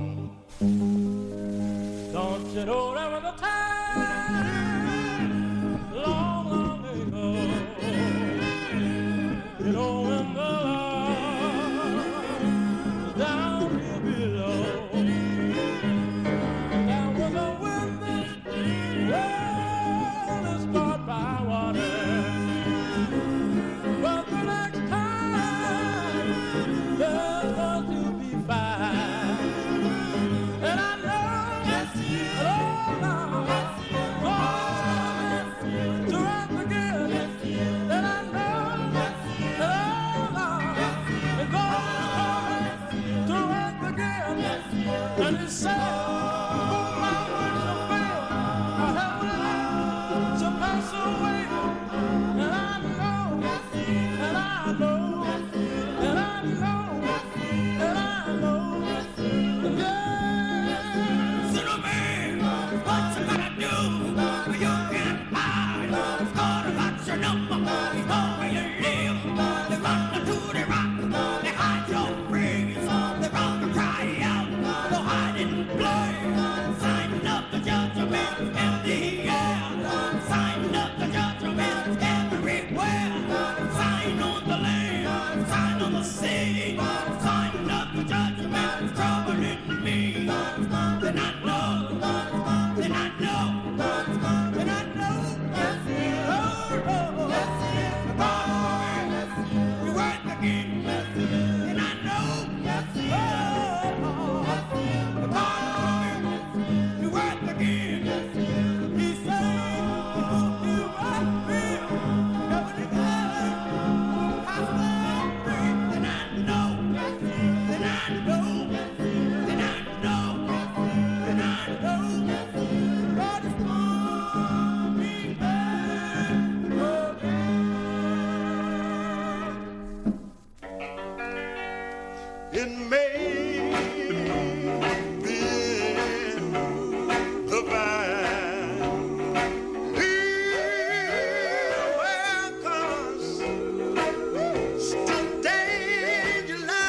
Don't you know there was a time long, long ago? You know when the love was down here below, there was a witness, well, it's caught by water. Well, the next time there's going to be fire, and I know. And it's sad, my words will fail. I have to pass away. And I know, and I know, and I know, and I know, yeah. Little man, what you gonna do? You can't hide. Thought about your number, know where you live. They run to the rock, they hide your praise. They run to cry out. Sign up the judgment in the air. Sign up the judgment everywhere. Sign on the land, sign on the sea. Sign up the judgment troubling me. Then I know, then I know, then I know. Oh, you work again. Then I know. It may be in the vine. Well, 'cause stage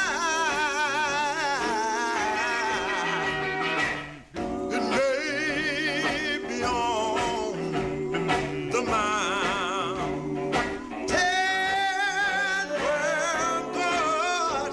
life, it may be on the mound. Tell well, God.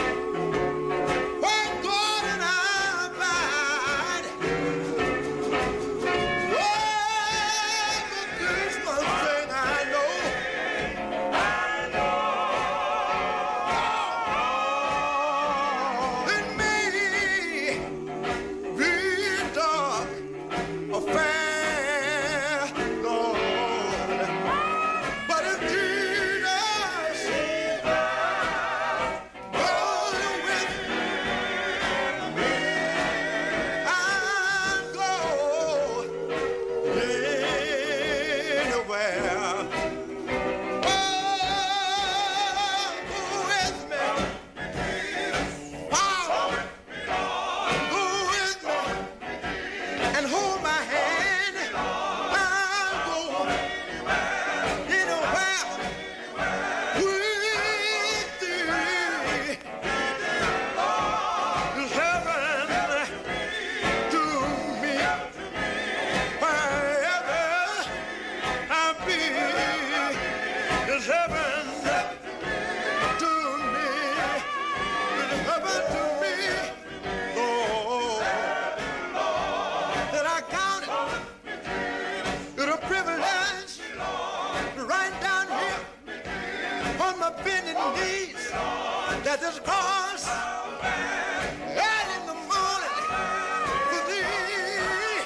That is cause early in the morning for thee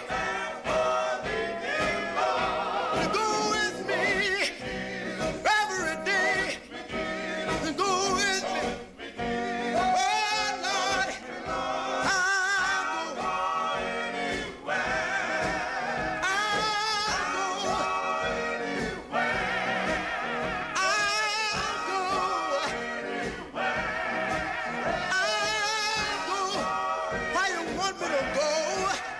to go with me every day, to go with me. Oh Lord, I'll go anywhere. I'll go. Where you want me to go?